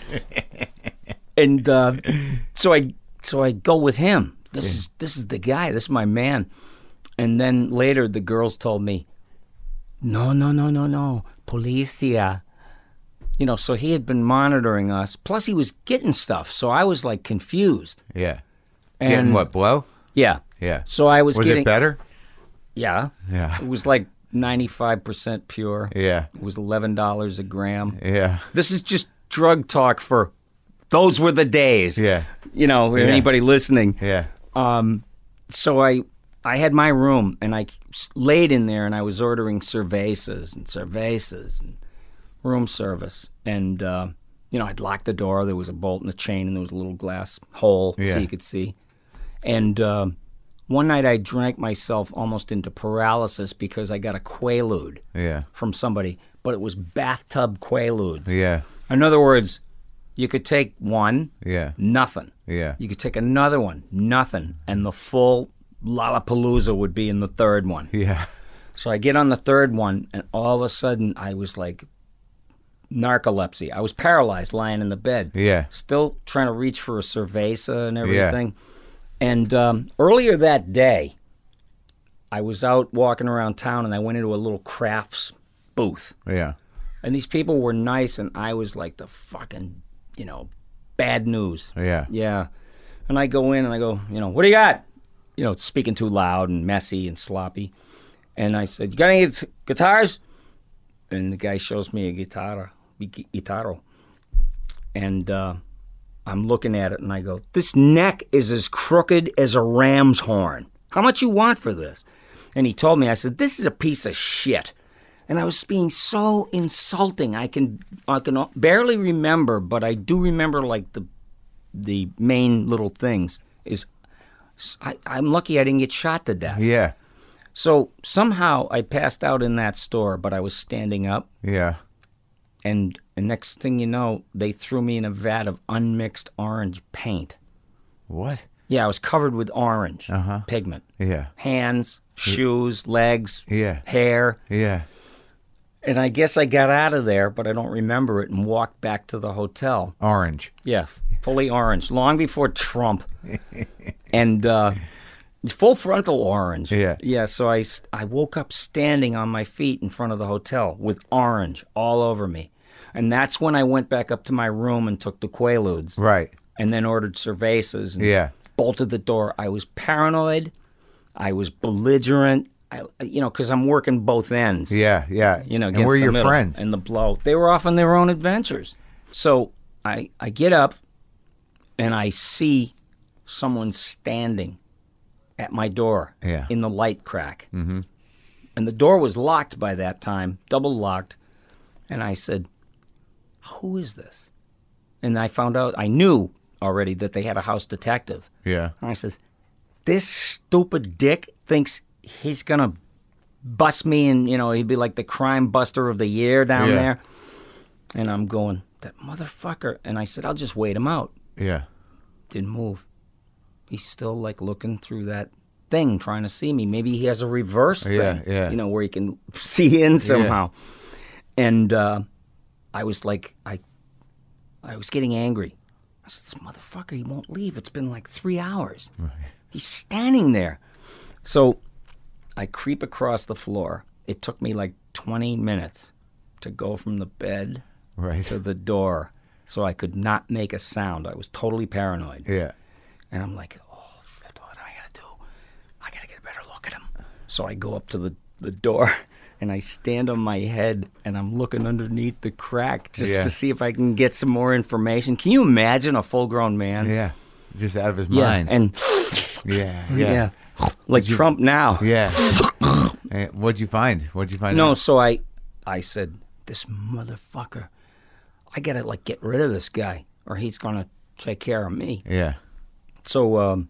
And so I go with him. This is the guy. This is my man. And then later the girls told me, no, policia. You know, so he had been monitoring us. Plus he was getting stuff. So I was like confused. Yeah. And getting what, blow? Yeah. Yeah. So I was it better? Yeah. Yeah. It was like 95% pure. Yeah. It was $11 a gram. Yeah. This is just drug talk for those were the days. Yeah. You know, anybody listening. Yeah. So I I had my room, and I laid in there, and I was ordering cervezas and room service. And, I'd locked the door. There was a bolt and a chain, and there was a little glass hole so you could see. And one night I drank myself almost into paralysis because I got a Quaalude from somebody, but it was bathtub Quaaludes. Yeah. In other words, you could take one, nothing. Yeah. You could take another one, nothing. And the full Lollapalooza would be in the third one. Yeah. So I get on the third one, and all of a sudden I was like narcolepsy. I was paralyzed lying in the bed. Yeah. Still trying to reach for a cerveza and everything. And earlier that day, I was out walking around town, and I went into a little crafts booth. Yeah. And these people were nice, and I was like the fucking, bad news. Yeah. Yeah. And I go in, and I go, what do you got? Speaking too loud and messy and sloppy. And I said, you got any guitars? And the guy shows me a guitarro. And I'm looking at it, and I go, this neck is as crooked as a ram's horn. How much you want for this? And he told me, I said, this is a piece of shit. And I was being so insulting. I can barely remember, but I do remember like the main little things is I'm lucky I didn't get shot to death. Yeah. So somehow I passed out in that store, but I was standing up. Yeah. And the next thing you know, they threw me in a vat of unmixed orange paint. What? Yeah, I was covered with orange pigment. Yeah. Hands, shoes, legs, Yeah. hair. Yeah. And I guess I got out of there, but I don't remember it, and walked back to the hotel. Orange. Yeah, fully orange, long before Trump. And full frontal orange. Yeah. Yeah, so I woke up standing on my feet in front of the hotel with orange all over me. And that's when I went back up to my room and took the Quaaludes. Right. And then ordered cervezas and bolted the door. I was paranoid. I was belligerent. Because I'm working both ends. Yeah, yeah. And where are your friends? And the blow. They were off on their own adventures. So I get up, and I see someone standing at my door in the light crack. Mm-hmm. And the door was locked by that time, double locked. And I said, who is this? And I found out, I knew already that they had a house detective. Yeah. And I says, this stupid dick thinks he's going to bust me, and, he'd be like the crime buster of the year down there. And I'm going, that motherfucker. And I said, I'll just wait him out. Yeah. Didn't move. He's still like looking through that thing, trying to see me. Maybe he has a reverse thing, where he can see in somehow. And I was like, I was getting angry. I said, this motherfucker, he won't leave. It's been like 3 hours. Right. He's standing there. So I creep across the floor. It took me like 20 minutes to go from the bed to the door, so I could not make a sound. I was totally paranoid. Yeah. And I'm like, oh, shit, what do I got to do? I got to get a better look at him. So I go up to the door, and I stand on my head, and I'm looking underneath the crack just to see if I can get some more information. Can you imagine a full-grown man? Yeah. Just out of his mind. And yeah. Like Trump now. Yeah. What'd you find? No, so I said, this motherfucker, I got to get rid of this guy, or he's going to take care of me. Yeah. So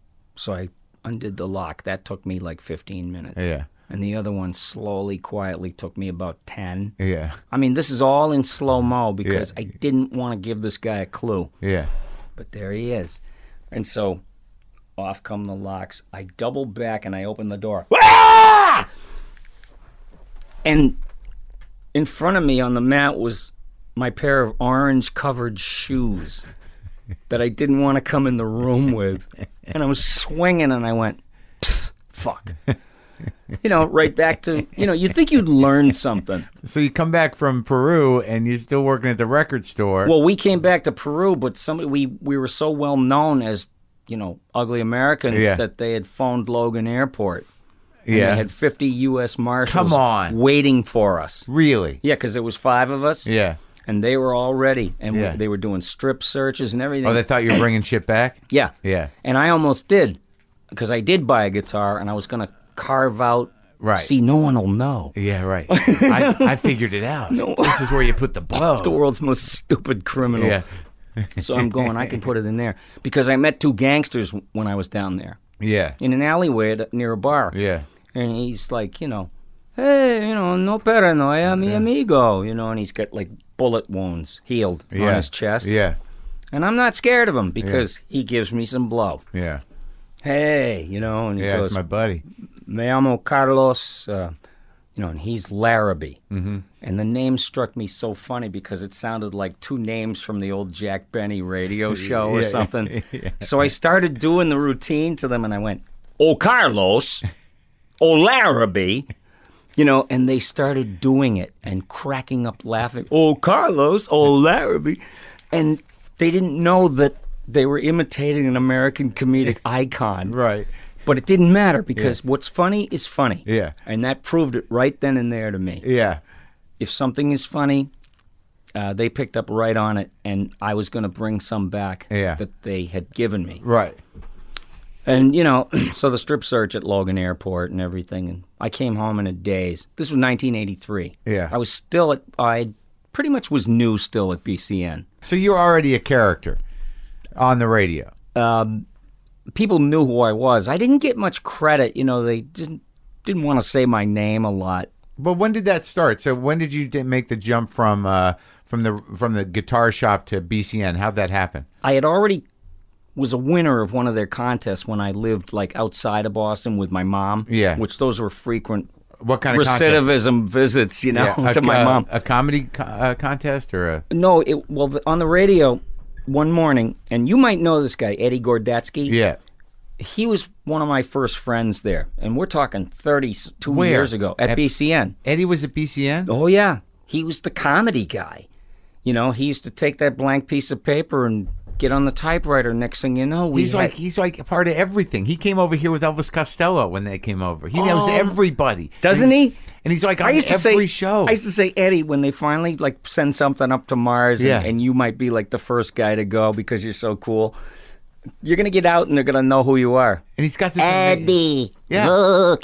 I undid the lock. That took me like 15 minutes. Yeah. And the other one slowly, quietly took me about 10. Yeah. I mean, this is all in slow-mo because I didn't want to give this guy a clue. Yeah. But there he is. And so off come the locks. I double back and I open the door. Ah! And in front of me on the mat was my pair of orange-covered shoes that I didn't want to come in the room with. And I was swinging, and I went, psst, fuck. Right back to, you'd think you'd learn something. So you come back from Peru, and you're still working at the record store. Well, we came back to Peru, but we were so well known as, ugly Americans that they had phoned Logan Airport. And they had 50 U.S. Marshals waiting for us. Really? Yeah, because there was 5 of us. Yeah. And they were all ready. And they were doing strip searches and everything. Oh, they thought you were bringing shit back? Yeah. Yeah. And I almost did. because I did buy a guitar, and I was going to carve out. Right. See, no one will know. Yeah, right. I figured it out. This is where you put the blow. The world's most stupid criminal. Yeah. So I'm going, I can put it in there. Because I met two gangsters when I was down there. Yeah. In an alleyway near a bar. Yeah. And he's like, hey, no paranoia, mi amigo. And he's got like bullet wounds healed on his chest. Yeah. And I'm not scared of him because he gives me some blow. Yeah. Hey, and he Yeah, goes, it's my buddy. Me llamo Carlos, and he's Larrabee. Mm-hmm. And the name struck me so funny because it sounded like two names from the old Jack Benny radio show or something. Yeah. So I started doing the routine to them, and I went, "Oh, Carlos, oh, Larrabee," and they started doing it and cracking up laughing. "Oh, Carlos, oh, Larrabee," and they didn't know that they were imitating an American comedic icon. Right. But it didn't matter because what's funny is funny. Yeah. And that proved it right then and there to me. Yeah. If something is funny, they picked up right on it, and I was going to bring some back that they had given me. Right. And, so the strip search at Logan Airport and everything, and I came home in a daze. This was 1983. Yeah. I was still I pretty much was new still at BCN. So you're already a character on the radio. People knew who I was. I didn't get much credit. They didn't want to say my name a lot. But when did that start? So when did you make the jump from the guitar shop to BCN? How'd that happen? I had already was a winner of one of their contests when I lived like outside of Boston with my mom. Yeah. Which those were frequent What kind of recidivism visits, to my mom. A comedy contest or a... No, on the radio one morning, and you might know this guy, Eddie Gordetsky. Yeah. He was one of my first friends there, and we're talking 32 Where? years ago at BCN. Eddie was at BCN? Oh, yeah. He was the comedy guy. He used to take that blank piece of paper and get on the typewriter. Next thing you know, He's like a part of everything. He came over here with Elvis Costello when they came over. He knows everybody. Doesn't he? And he's like on every show. I used to say, Eddie, when they finally like send something up to Mars and you might be like the first guy to go because you're so cool, you're going to get out and they're going to know who you are. And he's got this... Eddie. Yeah. Look,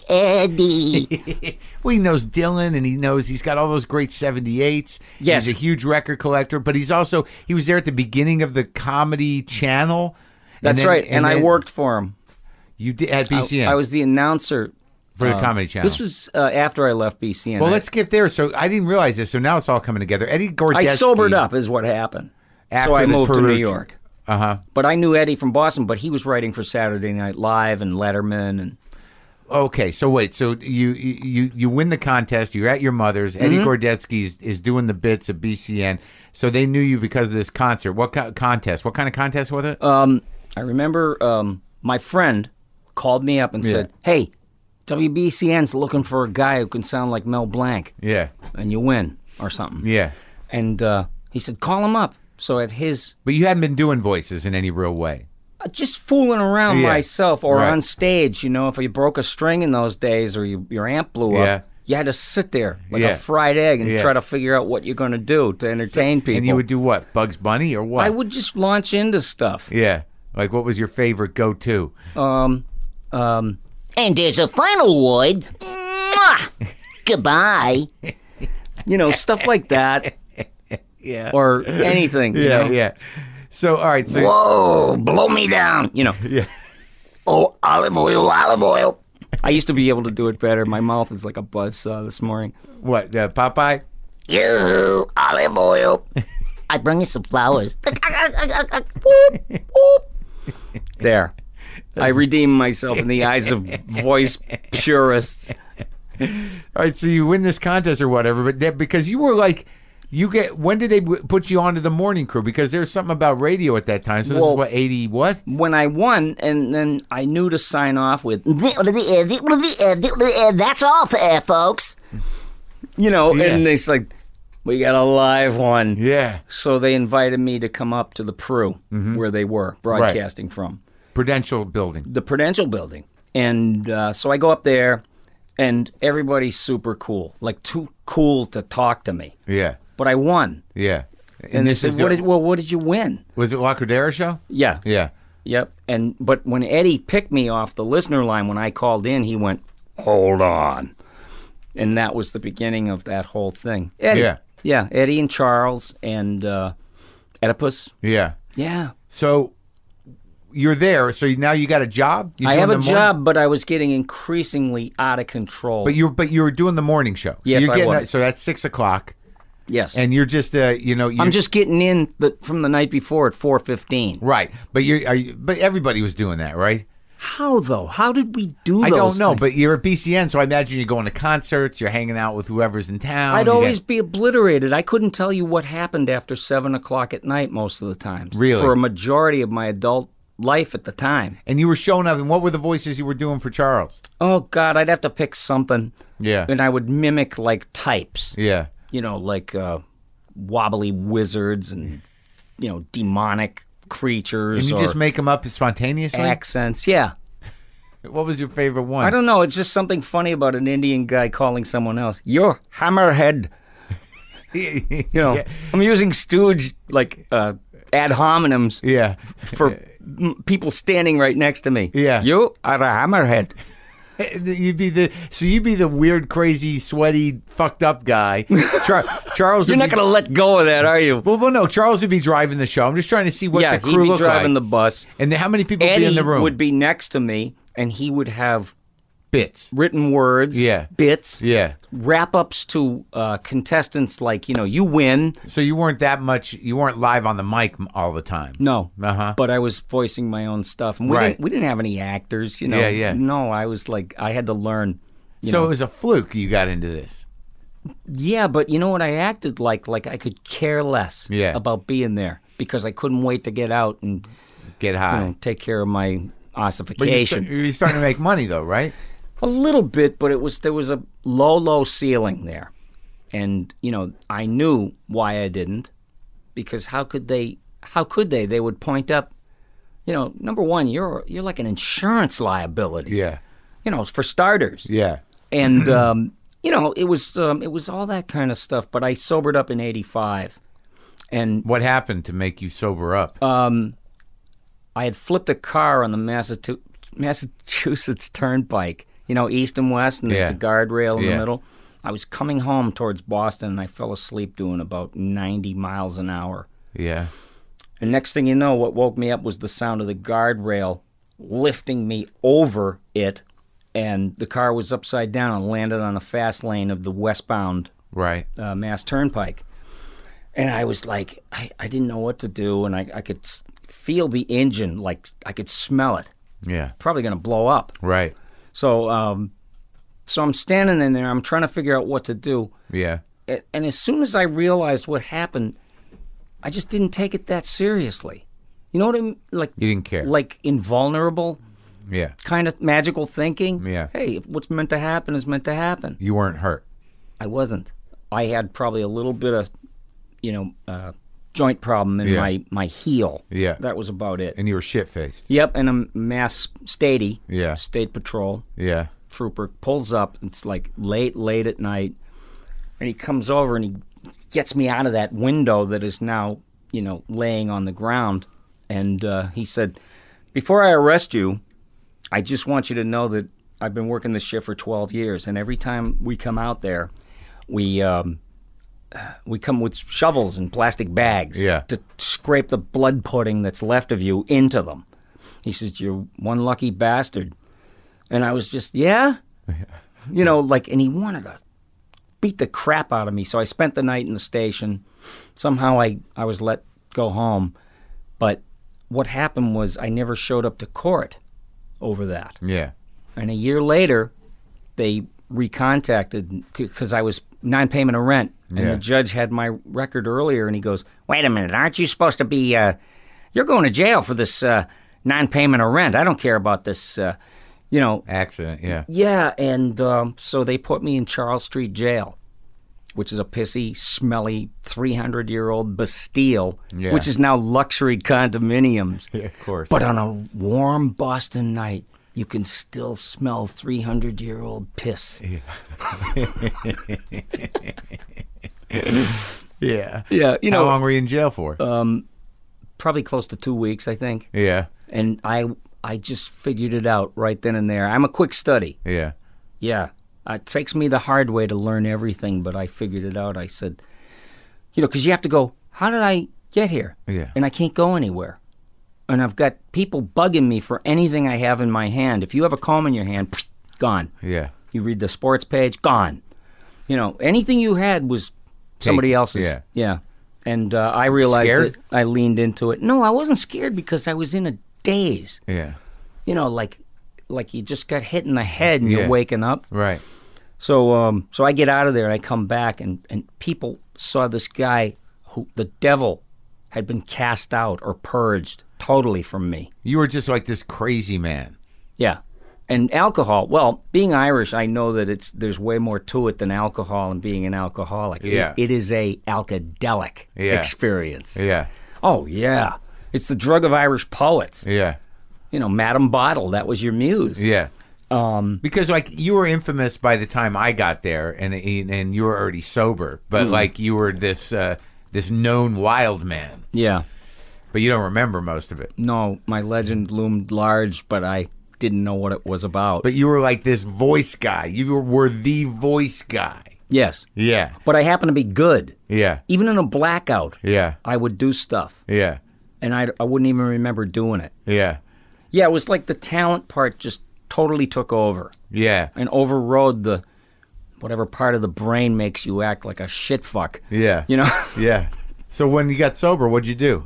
Eddie. Well, he knows Dylan, and he's got all those great 78s. Yes. He's a huge record collector, but he was there at the beginning of the Comedy Channel. That's right. And I worked for him. You did at BCN. I was the announcer for the Comedy Channel. This was after I left BCN. Well, let's get there. So I didn't realize this. So now it's all coming together. Eddie Gordetsky. I sobered up is what happened. After so I the moved to Peru New trip. York. Uh-huh. But I knew Eddie from Boston, but he was writing for Saturday Night Live and Letterman. And Okay, so wait. So you win the contest. You're at your mother's. Eddie Gordetsky is doing the bits at BCN. So they knew you because of this concert. What contest? What kind of contest was it? I remember my friend called me up and said, "Hey, WBCN's looking for a guy who can sound like Mel Blanc. Yeah. And you win or something." Yeah. And he said, "Call him up." So at his... But you hadn't been doing voices in any real way. Just fooling around myself or Right. on stage, if you broke a string in those days or your amp blew up, you had to sit there like a fried egg and try to figure out what you're going to do to entertain people. And you would do what? Bugs Bunny or what? I would just launch into stuff. Yeah. Like what was your favorite go-to? And there's a final word. Mwah! Goodbye. Stuff like that. Yeah. Or anything. Yeah. So, all right. So, Whoa, blow me down. yeah. Oh, olive oil, olive oil. I used to be able to do it better. My mouth is like a buzzsaw this morning. What? Popeye? You, olive oil. I bring you some flowers. There. I redeem myself in the eyes of voice purists. All right. So you win this contest or whatever, but because you were like, when did they put you onto the morning crew? Because there's something about radio at that time. So this is what, 80 what? When I won, and then I knew to sign off with, That's all, folks. and it's like, we got a live one. Yeah. So they invited me to come up to the Peru, where they were broadcasting from. Prudential Building. The Prudential Building. And so I go up there, and everybody's super cool. Like, too cool to talk to me. Yeah. But I won. Yeah. And they said, what did you win? Was it La Cordera show? Yeah. Yeah. Yep. But when Eddie picked me off the listener line when I called in, he went, "Hold on," and that was the beginning of that whole thing. Eddie, yeah, Eddie and Charles and Oedipus. Yeah. Yeah. So you're there. So now you got a job? I have a job, but I was getting increasingly out of control. But you were doing the morning show. Yes, so I was. So that's 6:00. Yes. And you're just I'm just getting in from the night before at 4:15. Right. But but everybody was doing that, right? How though? How did we do? I don't know, things? but you're at BCN, so I imagine you're going to concerts, you're hanging out with whoever's in town. I'd always be obliterated. I couldn't tell you what happened after 7:00 at night most of the times. Really? For a majority of my adult life at the time. And you were showing up, and what were the voices you were doing for Charles? Oh God, I'd have to pick something. Yeah. And I would mimic like types. Yeah. Like wobbly wizards and demonic creatures. And you or just make them up spontaneously? accents. Yeah. What was your favorite one? I don't know. It's just something funny about an Indian guy calling someone else, "You're hammerhead." Yeah. I'm using stooge like ad hominems Yeah. for people standing right next to me. Yeah. You are a hammerhead. You'd be the weird, crazy, sweaty, fucked up guy. Charles, You're not going to let go of that, are you? Well, no. Charles would be driving the show. I'm just trying to see what Yeah, the crew he'd be looked driving like. the bus. And then how many people would be in the room? Eddie would be next to me, and he would have Bits. written words, Yeah. bits, Yeah. wrap-ups to contestants like, you win. So you weren't live on the mic all the time. No, Uh-huh. but I was voicing my own stuff. And Right. we didn't have any actors, Yeah, yeah. No, I was like, I had to learn. So it was a fluke you got into this. Yeah, but you know what? I acted like I could care less Yeah. about being there because I couldn't wait to get out and Get high. take care of my But ossification. you're starting to make money, though, right? A little bit, but there was a low ceiling there. And, I knew why I didn't, because how could they? They would point up, number one, you're like an insurance liability. Yeah. For starters. Yeah. And it was all that kind of stuff, but I sobered up in 85. And What happened to make you sober up? I had flipped a car on the Massachusetts Turnpike, east and west, and there's Yeah. a guardrail in Yeah. the middle. I was coming home towards Boston, and I fell asleep doing about 90 miles an hour. Yeah. And next thing you know, what woke me up was the sound of the guardrail lifting me over it, and the car was upside down and landed on the fast lane of the westbound Right. Mass Turnpike. And I was like, I didn't know what to do, and I could feel the engine, like I could smell it. Yeah. Probably going to blow up. Right. So I'm standing in there. I'm trying to figure out what to do. Yeah. And as soon as I realized what happened, I just didn't take it that seriously. You know what I mean? Like You didn't care. Like invulnerable Yeah. kind of magical thinking. Yeah. Hey, what's meant to happen is meant to happen. You weren't hurt. I wasn't. I had probably a little bit of, joint problem in my heel. Yeah. That was about it. And you were shit-faced. Yep, and a mass statey, Yeah. state patrol Yeah. trooper pulls up. It's like late at night, and he comes over and he gets me out of that window that is now, laying on the ground. And he said, "Before I arrest you, I just want you to know that I've been working this shift for 12 years, and every time we come out there, we come with shovels and plastic bags to scrape the blood pudding that's left of you into them." He says, "You're one lucky bastard." And I was just, and he wanted to beat the crap out of me. So I spent the night in the station. Somehow I was let go home. But what happened was I never showed up to court over that. Yeah. And a year later, they recontacted because I was non-payment of rent. And the judge had my record earlier, and he goes, "Wait a minute, aren't you supposed to be, you're going to jail for this non-payment of rent. I don't care about this, Accident, yeah. Yeah, and so they put me in Charles Street Jail, which is a pissy, smelly, 300-year-old Bastille, which is now luxury condominiums. Yeah, of course. But on a warm Boston night, you can still smell 300-year-old piss. Yeah. Yeah, How long were you in jail for? Probably close to 2 weeks, I think. Yeah. And I just figured it out right then and there. I'm a quick study. Yeah. Yeah. It takes me the hard way to learn everything, but I figured it out. I said, because you have to go, how did I get here? Yeah. And I can't go anywhere. And I've got people bugging me for anything I have in my hand. If you have a comb in your hand, gone. Yeah. You read the sports page, gone. Anything you had was somebody else's. Yeah. Yeah. And I realized Scared? it. I leaned into it. No, I wasn't scared because I was in a daze. Yeah. Like you just got hit in the head and Yeah. you're waking up. Right. So I get out of there and I come back and people saw this guy who the devil had been cast out or purged totally from me. You were just like this crazy man. Yeah. And alcohol, well, being Irish, I know that there's way more to it than alcohol and being an alcoholic. Yeah. It is a alkadelic experience. Yeah. Oh, yeah. It's the drug of Irish poets. Yeah. Madam Bottle, that was your muse. Yeah. Because you were infamous by the time I got there, and you were already sober, but you were this known wild man. Yeah. But you don't remember most of it. No, my legend loomed large, but I didn't know what it was about. But you were like this voice guy. You were the voice guy. Yes. Yeah. But I happen to be good. Yeah. Even in a blackout, Yeah. I would do stuff. Yeah. And I wouldn't even remember doing it. Yeah. Yeah, it was like the talent part just totally took over Yeah. and overrode the whatever part of the brain makes you act like a shit fuck. Yeah. Yeah. So when you got sober, what'd you do?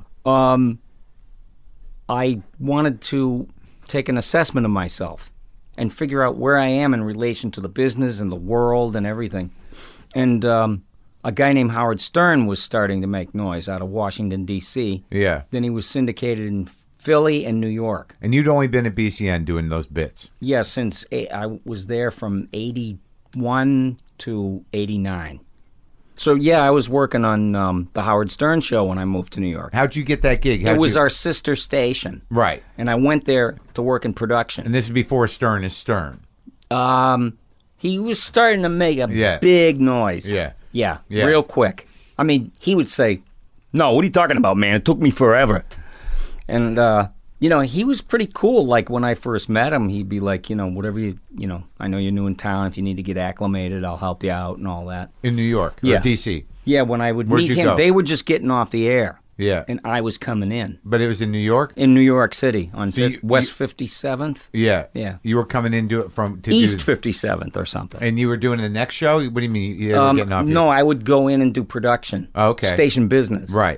I wanted to take an assessment of myself and figure out where I am in relation to the business and the world and everything. And a guy named Howard Stern was starting to make noise out of Washington, D.C. Yeah. Then he was syndicated in Philly and New York. And you'd only been at BCN doing those bits. Yeah, since I was there from 81 to 89. So, yeah, I was working on the Howard Stern show when I moved to New York. How'd you get that gig? It was our sister station. Right. And I went there to work in production. And this is before Stern is Stern. He was starting to make a Yeah. big noise. Yeah. Yeah, Yeah. real quick. I mean, he would say, "No, what are you talking about, man? It took me forever." And, he was pretty cool. Like, when I first met him, he'd be like, whatever I know you're new in town. If you need to get acclimated, I'll help you out and all that. In New York or Yeah. D.C.? Yeah, when I would Where'd meet you him, go? they were just getting off the air. Yeah. And I was coming in. But it was in New York? In New York City on So West 57th. Yeah. Yeah. You were coming into it from... East 57th or something. And you were doing the next show? What do you mean? You were getting off No, I would go in and do production. Oh, okay. Station business. Right.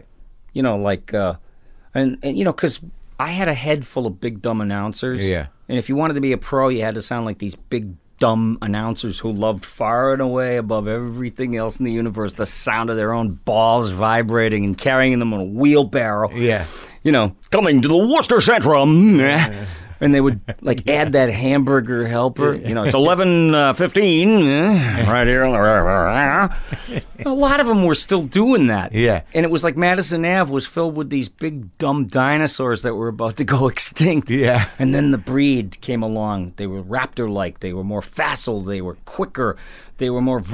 Because I had a head full of big, dumb announcers. Yeah. And if you wanted to be a pro, you had to sound like these big, dumb announcers who loved far and away above everything else in the universe the sound of their own balls vibrating and carrying them on a wheelbarrow. Yeah. Coming to the Worcester Centrum. And they would add that hamburger helper. It's 11:15 right here. A lot of them were still doing that. Yeah. And it was like Madison Ave was filled with these big dumb dinosaurs that were about to go extinct. Yeah. And then the breed came along. They were raptor-like. They were more facile. They were quicker. They were more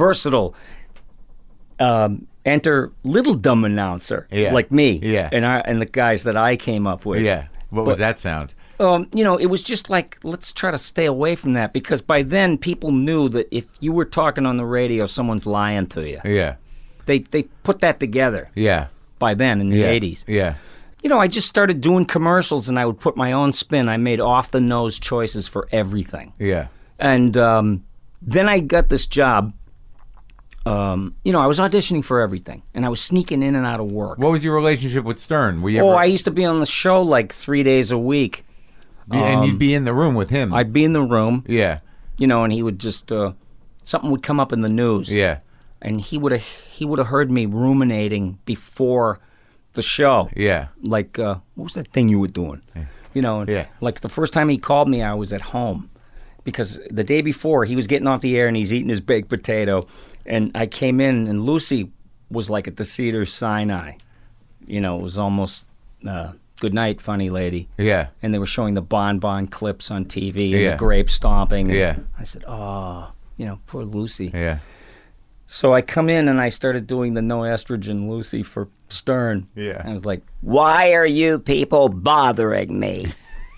versatile. Enter little dumb announcer like me. Yeah. And the guys that I came up with. Yeah. What was that sound? It was just like, let's try to stay away from that, because by then people knew that if you were talking on the radio, someone's lying to you. Yeah. They put that together Yeah. by then in the 80s. Yeah. I just started doing commercials and I would put my own spin. I made off-the-nose choices for everything. Yeah. And then I got this job. I was auditioning for everything, and I was sneaking in and out of work. What was your relationship with Stern? Were you ever... I used to be on the show like 3 days a week. and you'd be in the room with him. I'd be in the room. Yeah. And he would just something would come up in the news. Yeah. And he would have heard me ruminating before the show. Yeah. Like, what was that thing you were doing? Yeah. Like the first time he called me, I was at home, because the day before he was getting off the air and he's eating his baked potato, and I came in and Lucy was like at the Cedars-Sinai. It was almost good night, funny lady. Yeah. And they were showing the bonbon clips on TV and Yeah. the grape stomping. And Yeah. I said, oh, poor Lucy. Yeah. So I come in and I started doing the no estrogen Lucy for Stern. Yeah. I was like, Why are you people bothering me?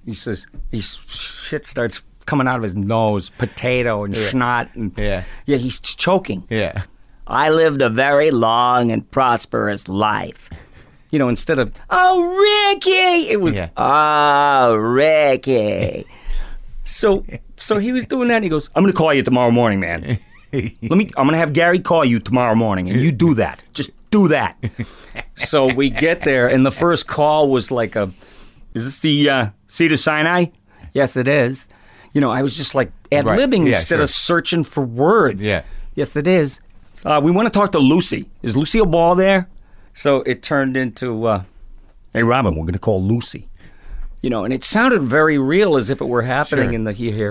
he says, shit starts coming out of his nose, potato and snot. And, Yeah. Yeah, he's choking. Yeah. I lived a very long and prosperous life. You know, instead of, oh, Ricky, it was, Yeah. Oh, Ricky. So he was doing that, and he goes, I'm going to call you tomorrow morning, man. I'm going to have Gary call you tomorrow morning, and you do that. Just do that. So we get there, and the first call was like is this the Cedar Sinai? Yes, it is. You know, I was just like ad-libbing Yeah, instead sure. of searching for words. Yeah. Yes, it is. We want to talk to Lucy. Is Lucille Ball there? So it turned into, hey, Robin, we're going to call Lucy. You know, and it sounded very real, as if it were happening Sure. in the here.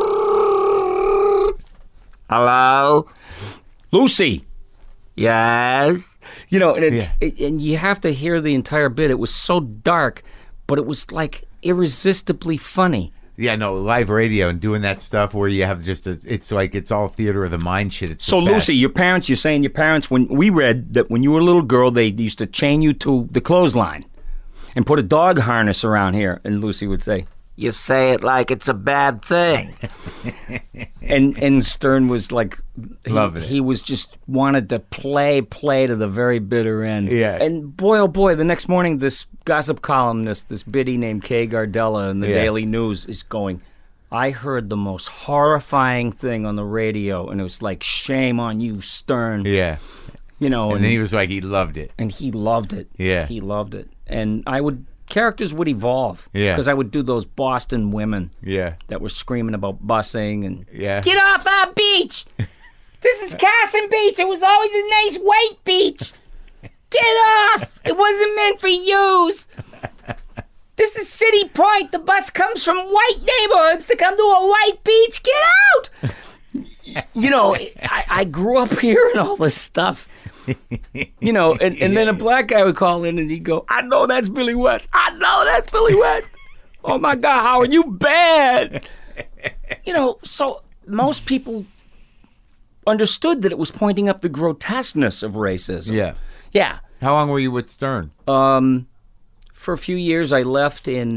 Hello? Lucy! Yes? You know, and and you have to hear the entire bit. It was so dark, but it was like irresistibly funny. Yeah, no, live radio and doing that stuff where you have just it's like it's all theater of the mind shit. It's So, the best. Lucy, you're saying your parents, when we read that when you were a little girl, they used to chain you to the clothesline and put a dog harness around here. And Lucy would say, You say it like it's a bad thing. and Stern was like, Loving it. He was just wanted to play to the very bitter end. Yeah. And boy, oh boy, the next morning, this gossip columnist, this biddy named Kay Gardella in the Yeah. Daily News is going, I heard the most horrifying thing on the radio, and it was like, shame on you, Stern. Yeah. You know, And then he was like, he loved it. and he loved it. Yeah. He loved it. And characters would evolve. Yeah. Because I would do those Boston women Yeah. that were screaming about busing and Yeah. Get off our beach! This is Carson Beach. It was always a nice white beach. Get off! It wasn't meant for use. This is City Point. The bus comes from white neighborhoods to come to a white beach. Get out! you know, I grew up hearing all this stuff. You know, and then a black guy would call in and he'd go, I know that's Billy West. I know that's Billy West. Oh my God, Howard, you bad. You know, so most people understood that it was pointing up the grotesqueness of racism. Yeah. Yeah. How long were you with Stern? For a few years, I left in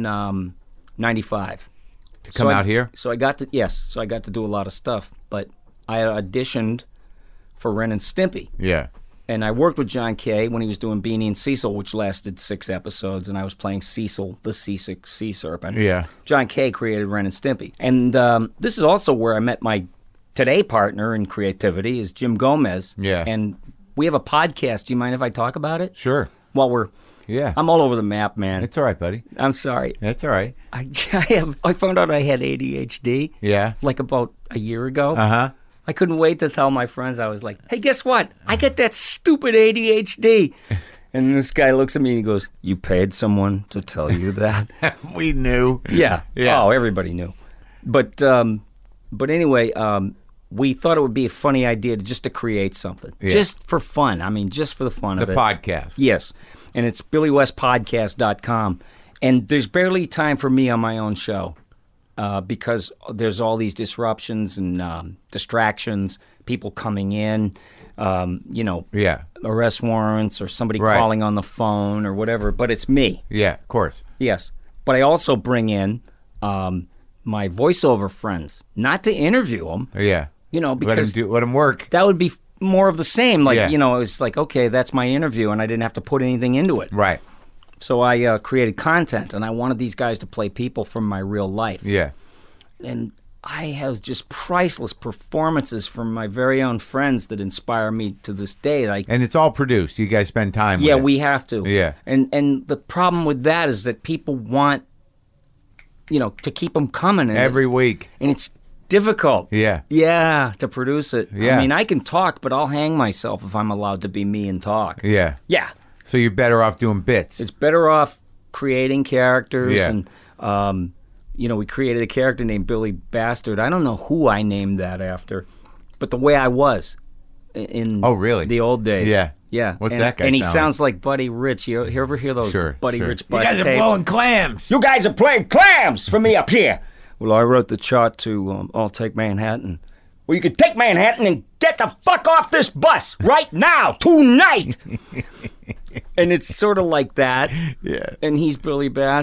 95. To come out here? So I got to do a lot of stuff. But I auditioned for Ren and Stimpy. Yeah. And I worked with John Kay when he was doing Beanie and Cecil, which lasted 6 episodes, and I was playing Cecil, the sea serpent. Yeah. John Kay created Ren and Stimpy. And this is also where I met my today partner in creativity, is Jim Gomez. Yeah. And we have a podcast. Do you mind if I talk about it? Sure. Well, Yeah. I'm all over the map, man. It's all right, buddy. I'm sorry. That's all right. I found out I had ADHD Yeah. like about a year ago. Uh-huh. I couldn't wait to tell my friends. I was like, hey, guess what? I got that stupid ADHD. And this guy looks at me and he goes, you paid someone to tell you that? We knew. Yeah. Yeah. Oh, everybody knew. But anyway, we thought it would be a funny idea to create something. Yeah. Just for fun. I mean, just for the fun The of it. podcast. Yes. And it's BillyWestPodcast.com. And there's barely time for me on my own show because there's all these disruptions and distractions, people coming in, Yeah. arrest warrants or somebody Right. calling on the phone or whatever. But it's me. Yeah, of course. Yes. But I also bring in my voiceover friends, not to interview them, Yeah. because Let him work. that would be more of the same. Like, Yeah. it's like, okay, that's my interview, and I didn't have to put anything into it. Right. So I created content, and I wanted these guys to play people from my real life. Yeah. And I have just priceless performances from my very own friends that inspire me to this day. Like, And it's all produced. You guys spend time with yeah, it. we have to. Yeah. And the problem with that is that people want, to keep them coming. And Every week. and it's difficult. Yeah. Yeah, to produce it. Yeah. I mean, I can talk, but I'll hang myself if I'm allowed to be me and talk. Yeah. Yeah. So you're better off doing bits. It's better off creating characters. Yeah. And, we created a character named Billy Bastard. I don't know who I named that after, but the way I was in Oh, really? the old days. Yeah. Yeah. What's and, that guy And he sound sounds like Buddy Rich. You ever hear those Buddy Rich You bus guys are tapes? blowing clams. You guys are playing clams for me up here. Well, I wrote the chart to I'll Take Manhattan. Well, you can take Manhattan and get the fuck off this bus right now, tonight. And it's sort of like that. Yeah. And he's Billy Bastard.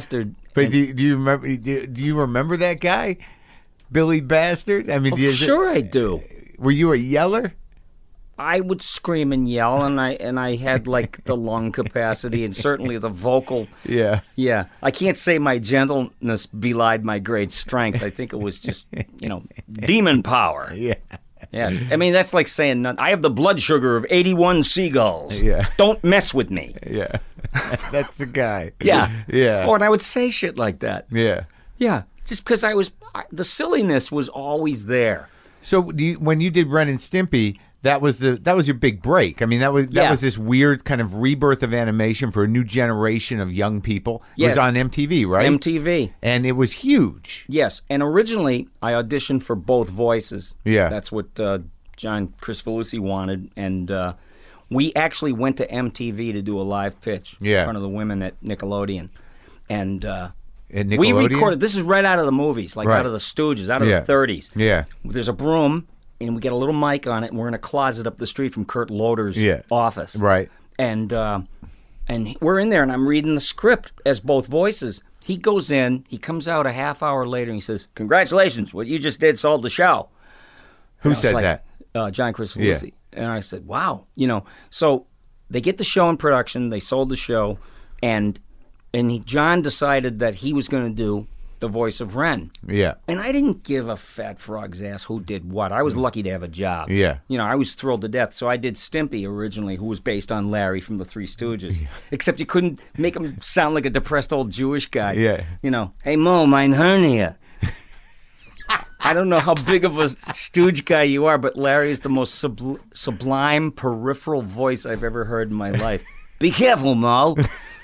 But do you remember? Do you remember that guy, Billy Bastard? I mean, Sure I do. Were you a yeller? I would scream and yell, and I had like the lung capacity and certainly the vocal. Yeah. Yeah, I can't say my gentleness belied my great strength. I think it was just, demon power. Yeah. Yes. I mean, that's like saying, I have the blood sugar of 81 seagulls. Yeah. Don't mess with me. Yeah. That's the guy. Yeah. Yeah. Or and I would say shit like that. Yeah. Yeah. Just because the silliness was always there. So when you did Ren and Stimpy, that was your big break. I mean, that was this weird kind of rebirth of animation for a new generation of young people. It was on MTV, right? MTV. And it was huge. Yes. And originally, I auditioned for both voices. Yeah. That's what John Cristofalusi wanted. And we actually went to MTV to do a live pitch in front of the women at Nickelodeon. And we recorded. This is right out of the movies, like out of the Stooges, out of the 30s. Yeah. There's a broom. And we get a little mic on it, and we're in a closet up the street from Kurt Loder's office. Right. And we're in there, and I'm reading the script as both voices. He goes in, he comes out a half hour later, and he says, "Congratulations, what you just did sold the show." Who said that? John Cristofalusi. And I said, wow. So they get the show in production, they sold the show, and John decided that he was going to do the voice of Ren. Yeah. And I didn't give a fat frog's ass who did what. I was lucky to have a job. Yeah. I was thrilled to death. So I did Stimpy originally, who was based on Larry from the Three Stooges. Yeah. Except you couldn't make him sound like a depressed old Jewish guy. Yeah. Hey, Mo, mein hernia. I don't know how big of a stooge guy you are, but Larry is the most sublime peripheral voice I've ever heard in my life. Be careful, Mo.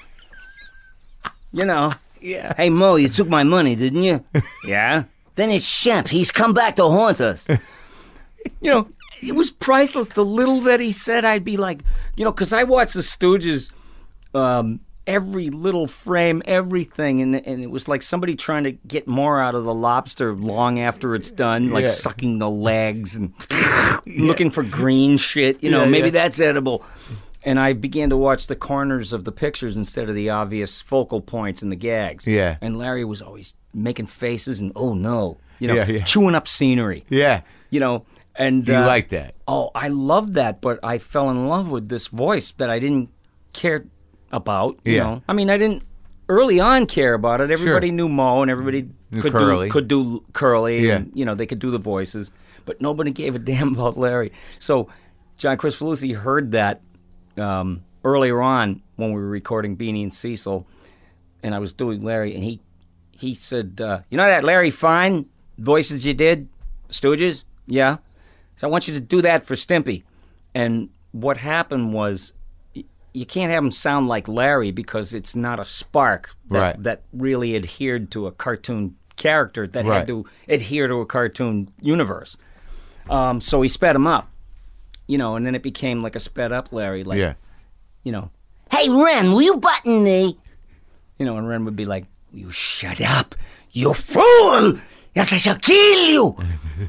Yeah. Hey, Mo, you took my money, didn't you? Yeah. Then it's Shemp. He's come back to haunt us. It was priceless. The little that he said, I'd be like, because I watched the Stooges, every little frame, everything, and it was like somebody trying to get more out of the lobster long after it's done, like sucking the legs and looking for green shit. Maybe that's edible. And I began to watch the corners of the pictures instead of the obvious focal points and the gags. Yeah. And Larry was always making faces and, oh, no. Yeah. Chewing up scenery. Yeah. And do you like that? Oh, I loved that, but I fell in love with this voice that I didn't care about. You know? I mean, I didn't early on care about it. Everybody knew Mo, and everybody could do Curly. Yeah. And, they could do the voices. But nobody gave a damn about Larry. So John Cristofalusi heard that earlier on when we were recording Beanie and Cecil, and I was doing Larry, and he said, that Larry Fine voices you did, Stooges? Yeah. So I want you to do that for Stimpy. And what happened was you can't have him sound like Larry because it's not a spark that really adhered to a cartoon character that had to adhere to a cartoon universe. So he sped him up. And then it became like a sped up Larry, like, hey, Ren, will you button me? And Ren would be like, you shut up, you fool! Yes, I shall kill you!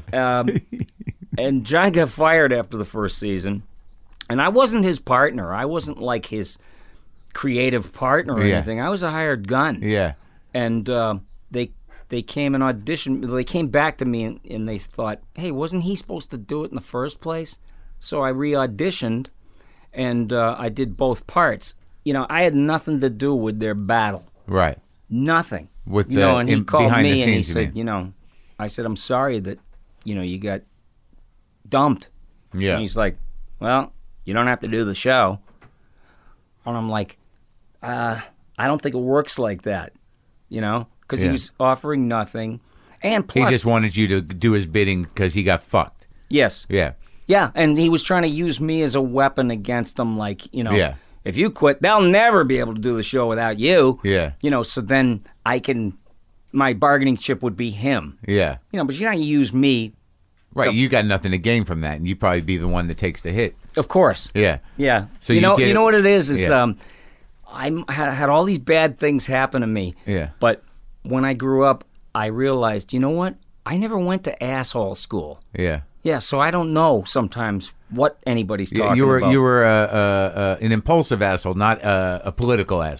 And John got fired after the first season, and I wasn't his partner. I wasn't like his creative partner or anything. I was a hired gun. Yeah. And they came and auditioned. They came back to me, and they thought, hey, wasn't he supposed to do it in the first place? So I re-auditioned, and I did both parts. I had nothing to do with their battle. Right. Nothing. And he called me and he said, I said, I'm sorry that, you got dumped. Yeah. And he's like, well, you don't have to do the show. And I'm like, I don't think it works like that, because he was offering nothing. And plus, he just wanted you to do his bidding because he got fucked. Yes. Yeah. Yeah, and he was trying to use me as a weapon against them, like, if you quit, they'll never be able to do the show without you. Yeah. So then my bargaining chip would be him. Yeah. But you don't use me. Right, you got nothing to gain from that, and you'd probably be the one that takes the hit. Of course. Yeah. Yeah. So you know what it is I had all these bad things happen to me. Yeah. But when I grew up, I realized, you know what? I never went to asshole school. Yeah. Yeah, so I don't know sometimes what anybody's talking you were about. You were an impulsive asshole, not a political asshole.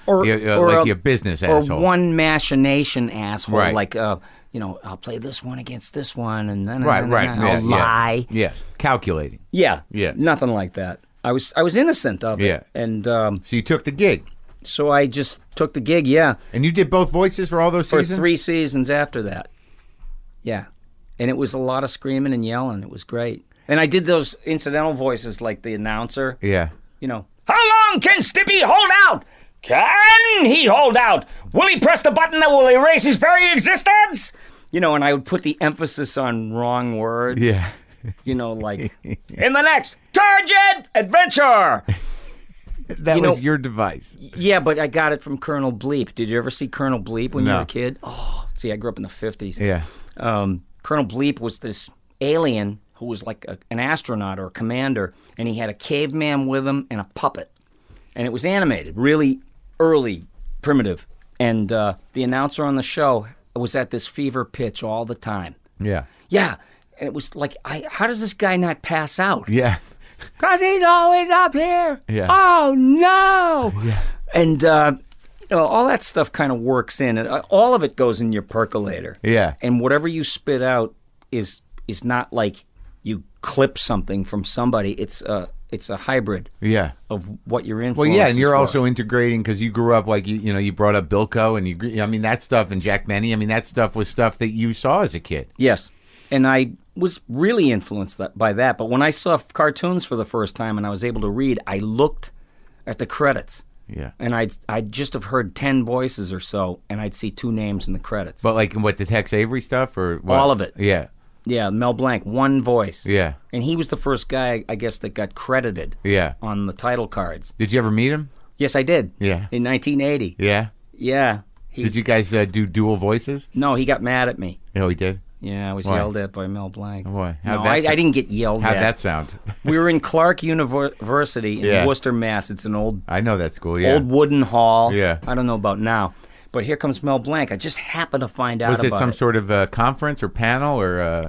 Or like your business asshole. Or one machination asshole, Right. like, I'll play this one against this one, and then Right. I'll lie. Yeah. Calculating. Yeah, Yeah. nothing like that. I was innocent of it, Yeah. and So you took the gig. so I just took the gig. Yeah, And you did both voices for all those for seasons? 3 seasons after that. Yeah, and it was a lot of screaming and yelling. It was great, and I did those incidental voices like the announcer. Yeah. How long can Stippy hold out? Can he hold out? Will he press the button that will erase his very existence? And I would put the emphasis on wrong words. Yeah. Like, in the next Turgid Adventure. That was your device. Yeah, but I got it from Colonel Bleep. Did you ever see Colonel Bleep when you No. were a kid? Oh, see, I grew up in the 50s. Yeah. Colonel Bleep was this alien who was like an astronaut or a commander, and he had a caveman with him and a puppet. And it was animated, really early, primitive. And the announcer on the show was at this fever pitch all the time. Yeah. Yeah. And it was like, how does this guy not pass out? Yeah. Because he's always up here. Yeah. Oh, no. Yeah. And, all that stuff kind of works in. And all of it goes in your percolator. Yeah. And whatever you spit out is not like you clip something from somebody. It's a hybrid Yeah. of what you're in. Well, yeah, and you're also integrating because you grew up like you brought up Bilko and that stuff and Jack Benny. I mean, that stuff was stuff that you saw as a kid. Yes. And I was really influenced by that. But when I saw cartoons for the first time and I was able to read, I looked at the credits. Yeah. And I'd just have heard 10 voices or so, and I'd see 2 names in the credits. But like what, the Tex Avery stuff or what? All of it. Yeah. Yeah, Mel Blanc, one voice. Yeah. And he was the first guy, I guess, that got credited Yeah. on the title cards. Did you ever meet him? Yes, I did. Yeah. In 1980. Yeah. Yeah. Did you guys do dual voices? No, he got mad at me. Oh, he did? Yeah, I was Why? yelled at by Mel Blanc. Why? No, I didn't get yelled How'd at. that sound? We were in Clark University in Yeah. Worcester, Mass. It's an old I know that school, yeah. old wooden hall. Yeah. I don't know about now. But here comes Mel Blanc. I just happened to find out Was it about some sort of conference or panel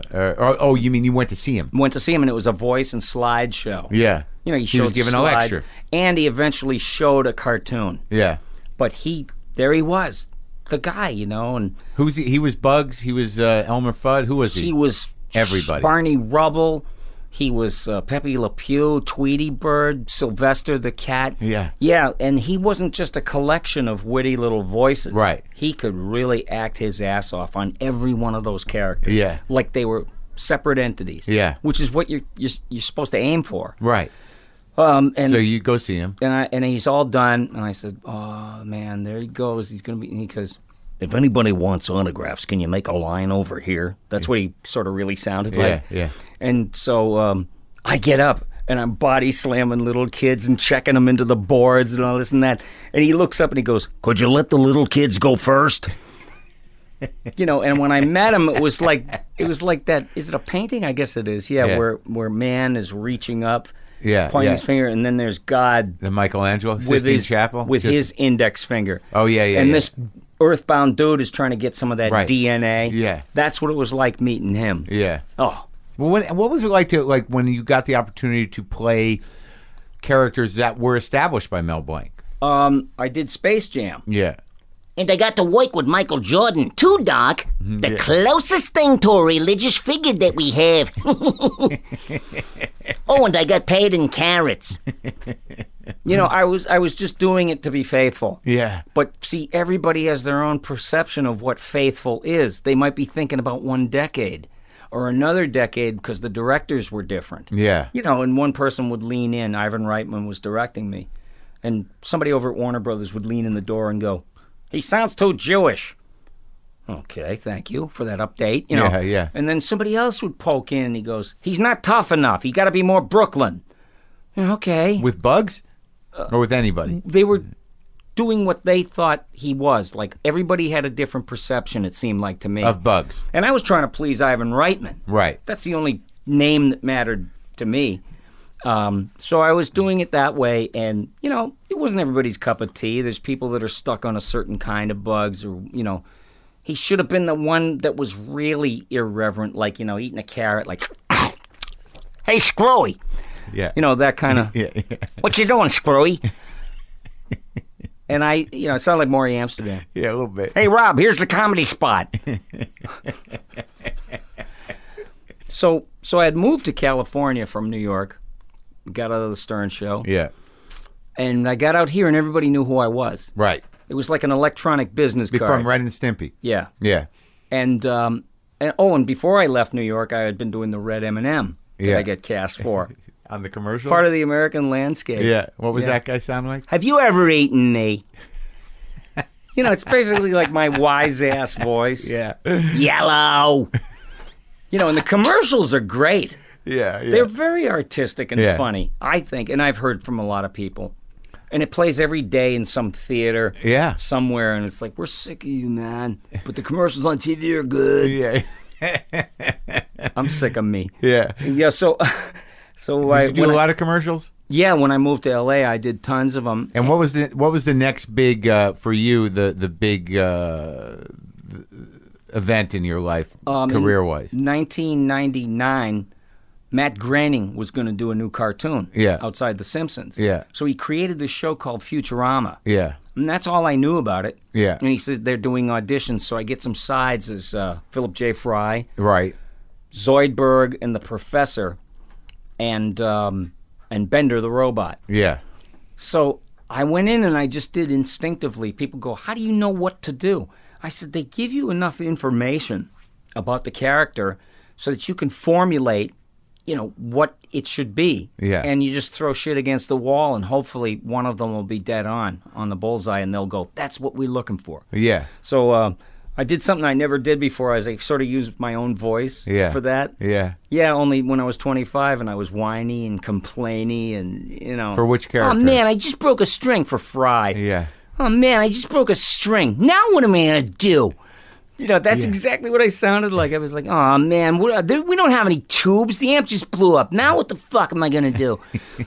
or you mean you went to see him? Went to see him, and it was a voice and slide show. Yeah. He He showed was giving a slides, lecture. and he eventually showed a cartoon. Yeah. But there he was, the guy, and Who's he was Bugs, he was Elmer Fudd, who was he? he was Everybody. Barney Rubble. He was Pepe Le Pew, Tweety Bird, Sylvester the Cat. Yeah. Yeah, and he wasn't just a collection of witty little voices. Right. He could really act his ass off on every one of those characters. Yeah. Like they were separate entities. Yeah. Which is what you're supposed to aim for. Right. And So you go see him. and he's all done, and I said, "Oh man, there he goes. He's going to be." And he goes, "If anybody wants autographs, can you make a line over here?" That's what he sort of really sounded like. Yeah. And so I get up, and I'm body slamming little kids and checking them into the boards and all this and that. And he looks up and he goes, "Could you let the little kids go first?" And when I met him, it was like that. Is it a painting? I guess it is. Yeah. Where man is reaching up. Yeah, pointing yeah. his finger, and then there's God The Michelangelo with Sistine his Chapel with his index finger. Oh, yeah. And this earthbound dude is trying to get some of that Right. DNA. Yeah. That's what it was like meeting him. Yeah. Oh, Well, what was it like when you got the opportunity to play characters that were established by Mel Blanc? I did Space Jam. Yeah. And I got to work with Michael Jordan, too, Doc. The closest thing to a religious figure that we have. Oh, and I got paid in carrots. I was just doing it to be faithful. Yeah. But see, everybody has their own perception of what faithful is. They might be thinking about one decade or another decade because the directors were different. Yeah. And one person would lean in. Ivan Reitman was directing me. And somebody over at Warner Brothers would lean in the door and go, "He sounds too Jewish." Okay, thank you for that update. Yeah. And then somebody else would poke in and he goes, "He's not tough enough. He got to be more Brooklyn." Okay. With Bugs? Or with anybody? They were doing what they thought he was. Like everybody had a different perception, it seemed like to me. Of Bugs. And I was trying to please Ivan Reitman. Right. That's the only name that mattered to me. So I was doing it that way, and, it wasn't everybody's cup of tea. There's people that are stuck on a certain kind of Bugs, or, he should have been the one that was really irreverent, like, eating a carrot, like, "Hey, Screwy." Yeah. That kind of, Yeah. "What you doing, Screwy?" And it sounded like Maury Amsterdam. Yeah, a little bit. Hey, Rob, here's the comedy spot. So I had moved to California from New York, got out of the Stern Show, Yeah. and I got out here and everybody knew who I was. Right. It was like an electronic business card. From Ren and Stimpy. Yeah. Yeah. And before I left New York, I had been doing the Red M&M that Yeah. I get cast for. On the commercial? Part of the American landscape. Yeah. What was Yeah. that guy sound like? Have you ever eaten me? It's basically like my wise-ass voice. Yeah. Yellow. And the commercials are great. Yeah. They're very artistic and Yeah. funny, I think, and I've heard from a lot of people. And it plays every day in some theater Yeah. somewhere, and it's like, we're sick of you, man. But the commercials on TV are good. Yeah. I'm sick of me. Yeah. Yeah, so Did you do a lot of commercials? Yeah, when I moved to LA, I did tons of them. And what was the next big for you the big event in your life career wise? 1999, Matt Groening was going to do a new cartoon. Yeah. Outside The Simpsons. Yeah. So he created this show called Futurama. Yeah. And that's all I knew about it. Yeah. And he said they're doing auditions, so I get some sides as Philip J. Fry, Right. Zoidberg, and the Professor, and Bender the Robot. Yeah. So I went in and I just did instinctively. People go, how do you know what to do? I said, they give you enough information about the character so that you can formulate, what it should be. Yeah. And you just throw shit against the wall and hopefully one of them will be dead on the bullseye and they'll go, that's what we're looking for. Yeah. So I did something I never did before. I sort of used my own voice for that. Yeah. Yeah, only when I was 25 and I was whiny and complainy and, For which character? Oh, man, I just broke a string for Fry. Yeah. Oh, man, I just broke a string. Now what am I going to do? That's exactly what I sounded like. I was like, oh, man, we don't have any tubes. The amp just blew up. Now what the fuck am I going to do?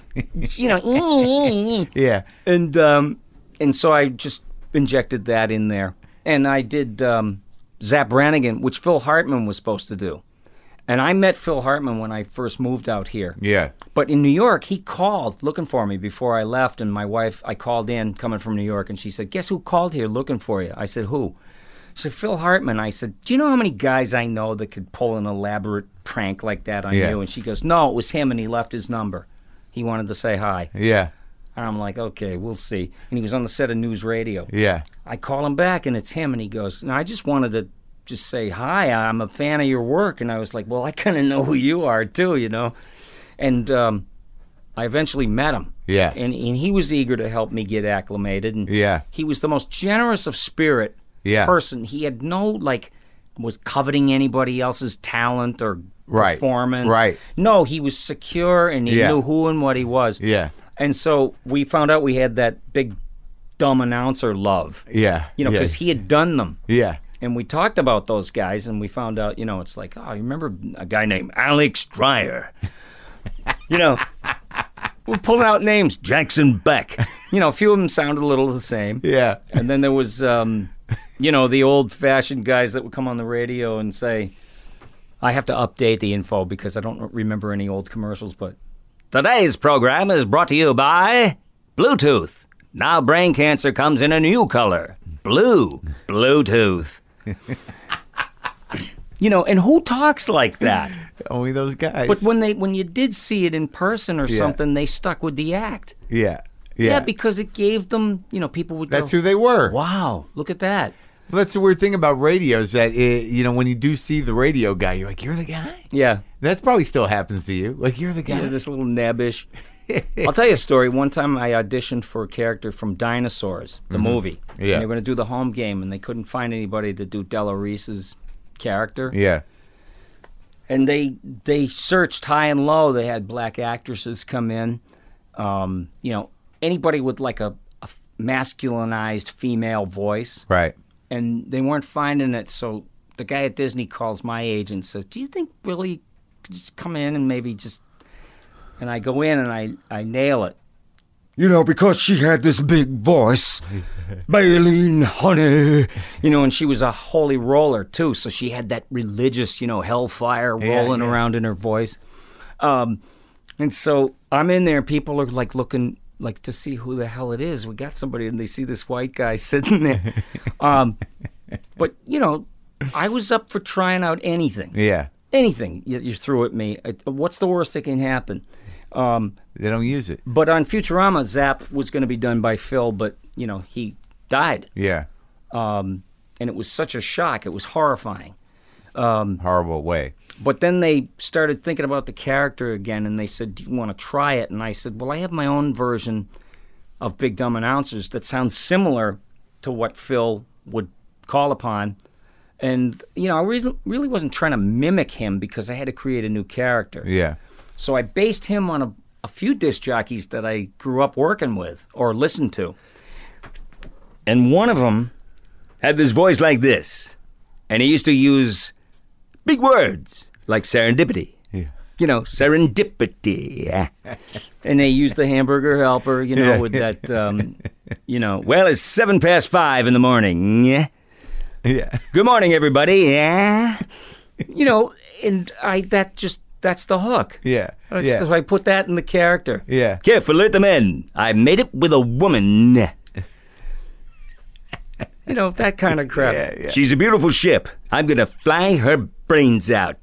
Yeah. And so I just injected that in there. And I did Zapp Brannigan, which Phil Hartman was supposed to do. And I met Phil Hartman when I first moved out here. Yeah. But in New York, he called looking for me before I left. And my wife, I called in coming from New York, and she said, guess who called here looking for you? I said, who? She said, Phil Hartman. I said, do you know how many guys I know that could pull an elaborate prank like that on you? And she goes, no, it was him, and he left his number. He wanted to say hi. Yeah. And I'm like, okay, we'll see. And he was on the set of News Radio. Yeah. I call him back, and it's him, and he goes, no, I just wanted to just say hi. I'm a fan of your work. And I was like, well, I kind of know who you are, too, And I eventually met him. Yeah. And he was eager to help me get acclimated. And Yeah. he was the most generous of spirit person. He had no, was coveting anybody else's talent or performance. Right. No, he was secure, and he knew who and what he was. Yeah. And so we found out we had that big, dumb announcer love. Yeah. Because he had done them. Yeah. And we talked about those guys, and we found out, it's like, oh, you remember a guy named Alex Dreyer? We're pulling out names. Jackson Beck. A few of them sounded a little the same. Yeah. And then there was, the old-fashioned guys that would come on the radio and say, I have to update the info because I don't remember any old commercials, but today's program is brought to you by Bluetooth. Now brain cancer comes in a new color. Blue. Bluetooth. And who talks like that? Only those guys. But when you did see it in person or something, they stuck with the act. Yeah. Yeah, because it gave them, people would That's go, who they were. wow, look at that. Well, that's the weird thing about radio is that, when you do see the radio guy, you're like, you're the guy? Yeah. That probably still happens to you. Like, you're the guy. Yeah, this little nabbish. I'll tell you a story. One time I auditioned for a character from Dinosaurs, the movie. Yeah. And they were going to do the home game, and they couldn't find anybody to do Della Reese's character. Yeah. And they searched high and low. They had black actresses come in. Anybody with like a masculinized female voice. Right. And they weren't finding it, so the guy at Disney calls my agent and says, do you think Billy could just come in and maybe just... And I go in and I nail it. Because she had this big voice, Baleen, honey. And she was a holy roller, too, so she had that religious, hellfire rolling around in her voice. And so I'm in there, people are like looking like to see who the hell it is. We got somebody, and they see this white guy sitting there. But you know, I was up for trying out anything. Yeah. Anything you threw at me. What's the worst that can happen? They don't use it. But on Futurama, Zap was going to be done by Phil, but you know he died. Yeah. And it was such a shock. It was horrifying. Horrible way. But then they started thinking about the character again, and they said, do you want to try it? And I said, well, I have my own version of Big Dumb Announcers that sounds similar to what Phil would call upon. And, you know, I really wasn't trying to mimic him because I had to create a new character. Yeah. So I based him on a few disc jockeys that I grew up working with or listened to. And one of them had this voice like this. And he used to use big words like serendipity. Yeah. You know, serendipity. And they used the hamburger helper, you know, with that, you know, well, it's 5:07 in the morning. Yeah. Yeah. Good morning, everybody. Yeah. You know, and that's the hook. Yeah. So I put that in the character. Yeah. Careful, alert the men. I made it with a woman. You know, that kind of crap. Yeah. She's a beautiful ship. I'm going to fly her brains out.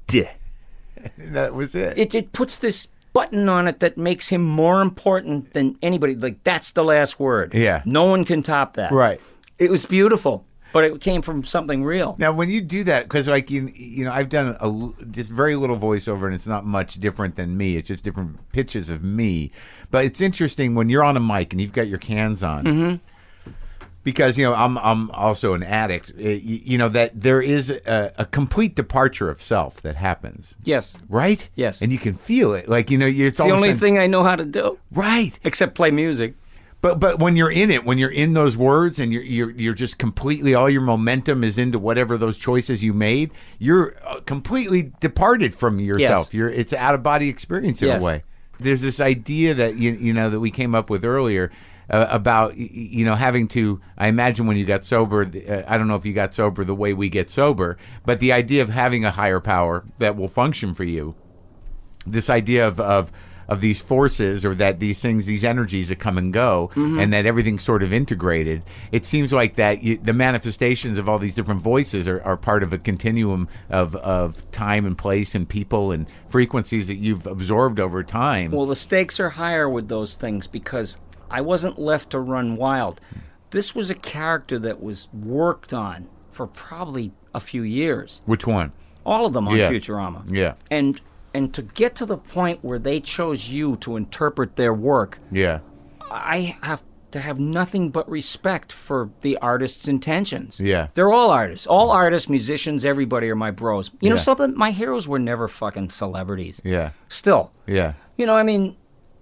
That was it. It puts this button on it that makes him more important than anybody. Like, that's the last word. Yeah. No one can top that. Right. It was beautiful, but it came from something real. Now, when you do that, because like you know, I've done just very little voiceover, and it's not much different than me. It's just different pitches of me. But it's interesting when you're on a mic and you've got your cans on. Mm-hmm. Because, you know, I'm also an addict, you know, that there is a complete departure of self that happens. Yes. Right? Yes. And you can feel it. Like, you know, it's the only thing I know how to do. Right. Except play music. But when you're in it, when you're in those words and you're just completely, all your momentum is into whatever those choices you made, you're completely departed from yourself. Yes. It's an out-of-body experience in Yes. a way. There's this idea that, you know, that we came up with earlier about, you know, having to, I imagine when you got sober, I don't know if you got sober the way we get sober, but the idea of having a higher power that will function for you, this idea of these forces, or that these things, these energies that come and go, and that everything's sort of integrated. It seems like that the manifestations of all these different voices are part of a continuum of time and place and people and frequencies that you've absorbed over time. Well, the stakes are higher with those things because I wasn't left to run wild. This was a character that was worked on for probably a few years. Which one? All of them on Yeah. Futurama. Yeah. And to get to the point where they chose you to interpret their work, Yeah. I have to have nothing but respect for the artist's intentions. Yeah. They're all artists. All artists, musicians, everybody are my bros. You know Yeah. something? My heroes were never fucking celebrities. Yeah. Still. Yeah. You know, I mean,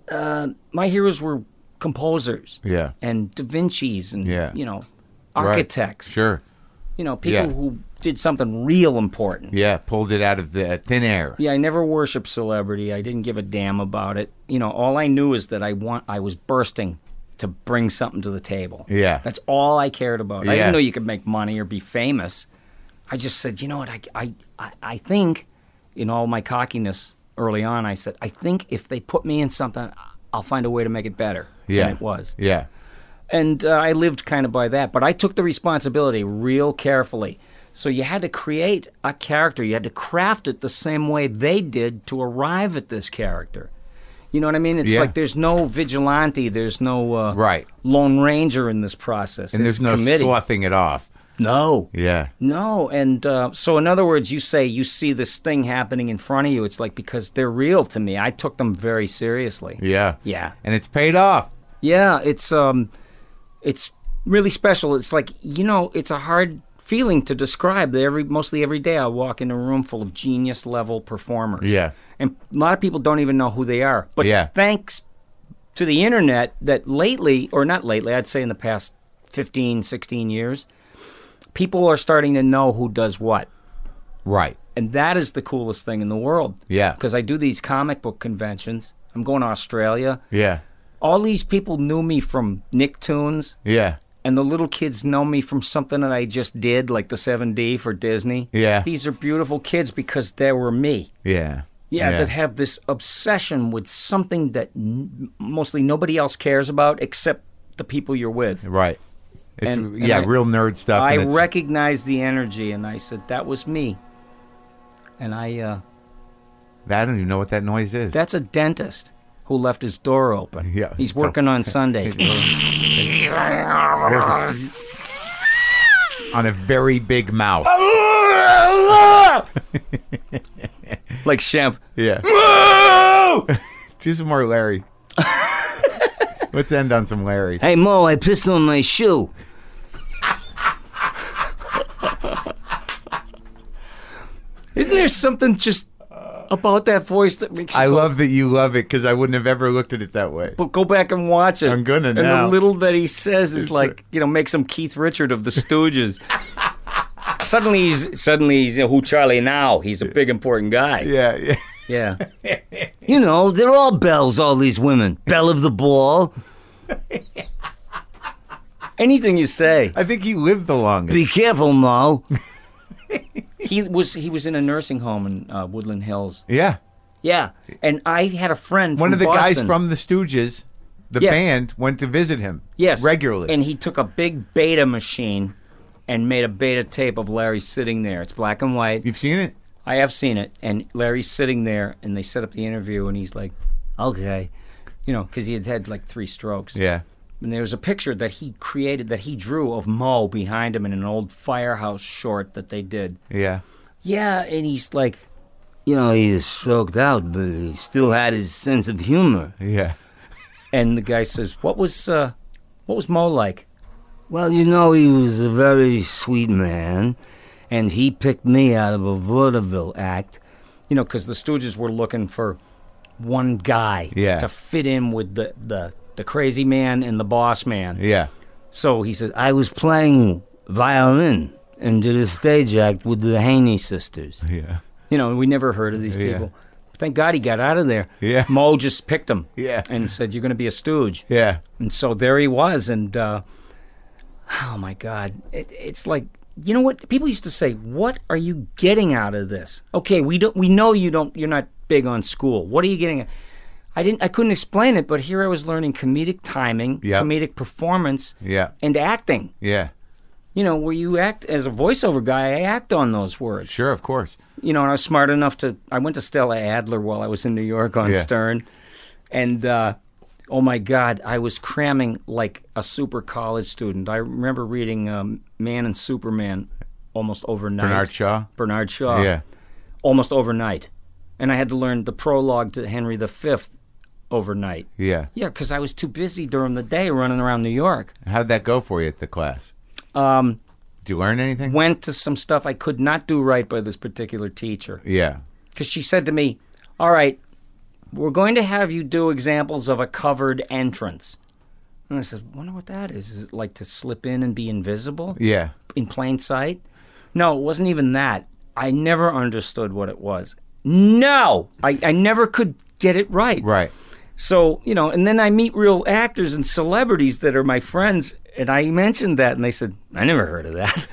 my heroes were composers. Yeah. And Da Vinci's and, Yeah. you know, Right. architects. Sure. You know, people Yeah. who did something real important. Yeah. Pulled it out of the thin air. Yeah, I never worshiped celebrity. I didn't give a damn about it. You know, all I knew is that I was bursting to bring something to the table. Yeah. That's all I cared about. I Yeah. didn't know you could make money or be famous. I just said, you know what, I think, in all my cockiness early on, I said, I think if they put me in something, I'll find a way to make it better. Yeah. And it was. Yeah. And I lived kind of by that. But I took the responsibility real carefully. So you had to create a character. You had to craft it the same way they did to arrive at this character. You know what I mean? It's Yeah. like there's no vigilante. There's no Right. Lone Ranger in this process. And It's there's no committee. sloughing it off. No. Yeah. No. And so in other words, you say you see this thing happening in front of you. It's like because they're real to me. I took them very seriously. Yeah. Yeah. And it's paid off. Yeah, it's really special. It's like, you know, it's a hard feeling to describe. Mostly every day I walk in a room full of genius level performers. Yeah. And a lot of people don't even know who they are. But Yeah. thanks to the internet that lately, or not lately, I'd say in the past 15, 16 years, people are starting to know who does what. Right. And that is the coolest thing in the world. Yeah. Because I do these comic book conventions. I'm going to Australia. Yeah. All these people knew me from Nicktoons. Yeah. And the little kids know me from something that I just did, like the 7D for Disney. Yeah. These are beautiful kids because they were me. Yeah. Yeah, Yeah. that have this obsession with something that mostly nobody else cares about except the people you're with. Right. It's And real nerd stuff. I and it's- recognized the energy, and I said, that was me. And I don't even know what that noise is. that's a dentist who left his door open. Yeah. He's working on Sundays. On a very big mouth. Like Shemp. Yeah. Do some more Larry. Let's end on some Larry. Hey, Mo, I pissed on my shoe. Isn't there something just about that voice that makes you I go, love that you love it because I wouldn't have ever looked at it that way. But go back and watch it. I'm gonna and now. the little that he says is like, makes him Keith Richard of the Stooges. Suddenly he's who Charlie now. He's a big important guy. Yeah. Yeah. They're all belles, all these women. Belle of the ball. Anything you say. I think he lived the longest. Be careful, Mo. He was in a nursing home in Woodland Hills. Yeah. Yeah, and I had a friend. One from of the Boston. guys from the Stooges, the Yes. band, went to visit him. Yes, Regularly. and he took a big beta machine and made a beta tape of Larry sitting there. It's black and white. You've seen it? I have seen it, and Larry's sitting there, and they set up the interview, and he's like, "Okay," because he had like 3 strokes. Yeah. And there was a picture that he created, that he drew of Mo behind him in an old Firehouse short that they did. Yeah. Yeah, and he's like, he's stroked out, but he still had his sense of humor. Yeah. And the guy says, "What was Mo like?" Well, he was a very sweet man, and he picked me out of a vaudeville act. Because the Stooges were looking for one guy to fit in with the crazy man and the boss man. Yeah. So he said, I was playing violin and did a stage act with the Haney sisters. Yeah. we never heard of these Yeah. people. Thank God he got out of there. Yeah. Mo just picked him. Yeah. And said, "You're going to be a Stooge." Yeah. And so there he was, and oh my God, it's like, what people used to say, "What are you getting out of this?" Okay, we know you're not big on school. What are you getting? I couldn't explain it, but here I was learning comedic timing, Yep. comedic performance, Yeah. and acting. Yeah. Where you act as a voiceover guy, I act on those words. Sure, of course. And I was smart enough I went to Stella Adler while I was in New York on Yeah. Stern, and oh my God, I was cramming like a super college student. I remember reading Man and Superman almost overnight. Bernard Shaw. Yeah. Almost overnight. And I had to learn the prologue to Henry V overnight. Yeah. Yeah, because I was too busy during the day running around New York. How'd that go for you at the class? Did you learn anything? Went to some stuff I could not do right by this particular teacher. Yeah. Because she said to me, "All right, we're going to have you do examples of a covered entrance." And I said, "Wonder what that is. Is it like to slip in and be invisible Yeah. in plain sight?" No, it wasn't even that. I never understood what it was. No, I never could get it right. Right. So, and then I meet real actors and celebrities that are my friends, and I mentioned that, and they said, "I never heard of that."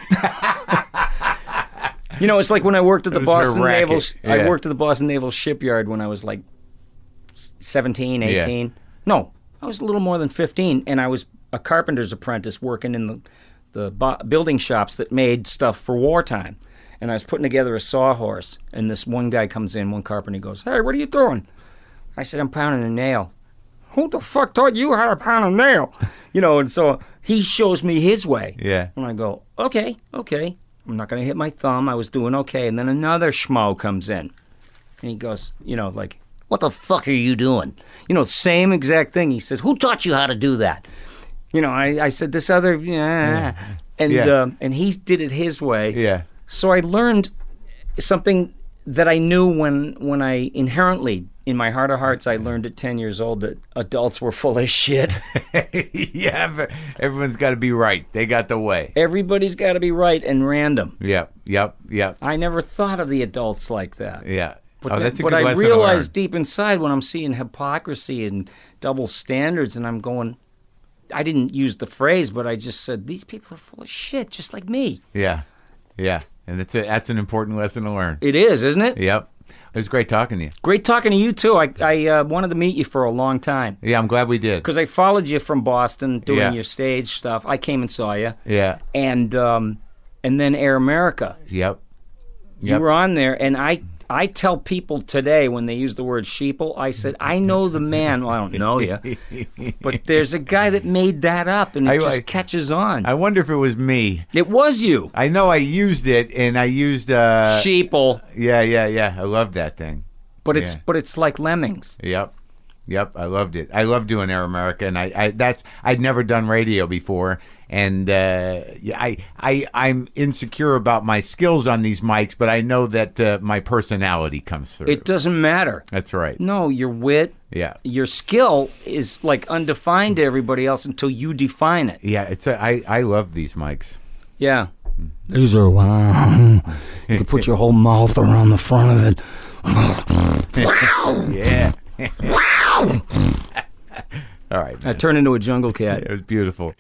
It's like when I worked at the It was her Boston Naval. racket. I Yeah. worked at the Boston Naval Shipyard when I was like 17, 18. No, I was a little more than 15, and I was a carpenter's apprentice working in the building shops that made stuff for wartime. And I was putting together a sawhorse, and this one guy comes in, one carpenter, he goes, "Hey, what are you doing?" I said, "I'm pounding a nail." "Who the fuck taught you how to pound a nail?" And so he shows me his way. Yeah. And I go, okay. I'm not going to hit my thumb. I was doing okay. And then another schmo comes in. And he goes, like, "What the fuck are you doing?" Same exact thing. He said, "Who taught you how to do that?" I said, "This other," and Yeah. and he did it his way. Yeah. So I learned something that I knew when I inherently, in my heart of hearts, I learned at 10 years old that adults were full of shit. Yeah, but everyone's got to be right. They got the way. Everybody's got to be right and random. Yep. I never thought of the adults like that. Yeah. But, that's a but good I lesson to realized learn. deep inside when I'm seeing hypocrisy and double standards, and I'm going, I didn't use the phrase, but I just said, these people are full of shit, just like me. Yeah. And that's an important lesson to learn. It is, isn't it? Yep. It was great talking to you. Great talking to you, too. I wanted to meet you for a long time. Yeah, I'm glad we did. Because I followed you from Boston doing Yeah. your stage stuff. I came and saw you. Yeah. And then Air America. Yep. You were on there, and I tell people today when they use the word sheeple, I said, I know the man. Well, I don't know you, but there's a guy that made that up, and it just catches on. I wonder if it was me. It was you. I know I used it, and I used Sheeple. Yeah. I loved that thing. But it's like Lemmings. Yep. I loved it. I love doing Air America, and I'd never done radio before, and I'm insecure about my skills on these mics, but I know that my personality comes through. It doesn't matter. That's right. No, your wit. Yeah. Your skill is like undefined to everybody else until you define it. Yeah. I love these mics. Yeah. These are wow. You can put your whole mouth around the front of it. Yeah. Wow. All right, man. I turned into a jungle cat. It was beautiful.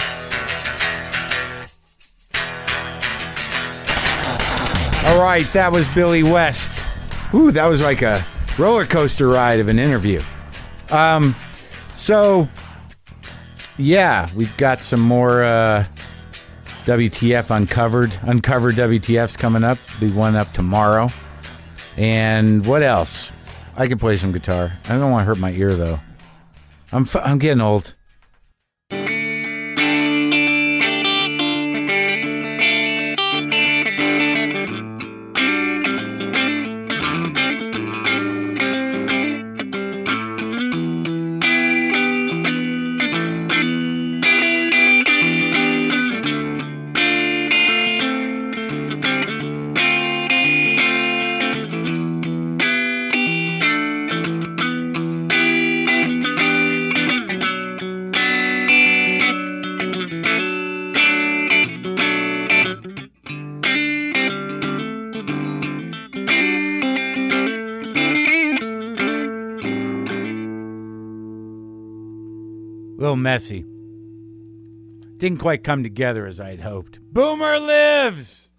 All right, that was Billy West. Ooh, that was like a roller coaster ride of an interview. So, yeah, we've got some more WTF Uncovered WTFs coming up. Be one up tomorrow. And what else? I can play some guitar. I don't want to hurt my ear, though. I'm getting old. A little messy. Didn't quite come together as I'd hoped. Boomer lives!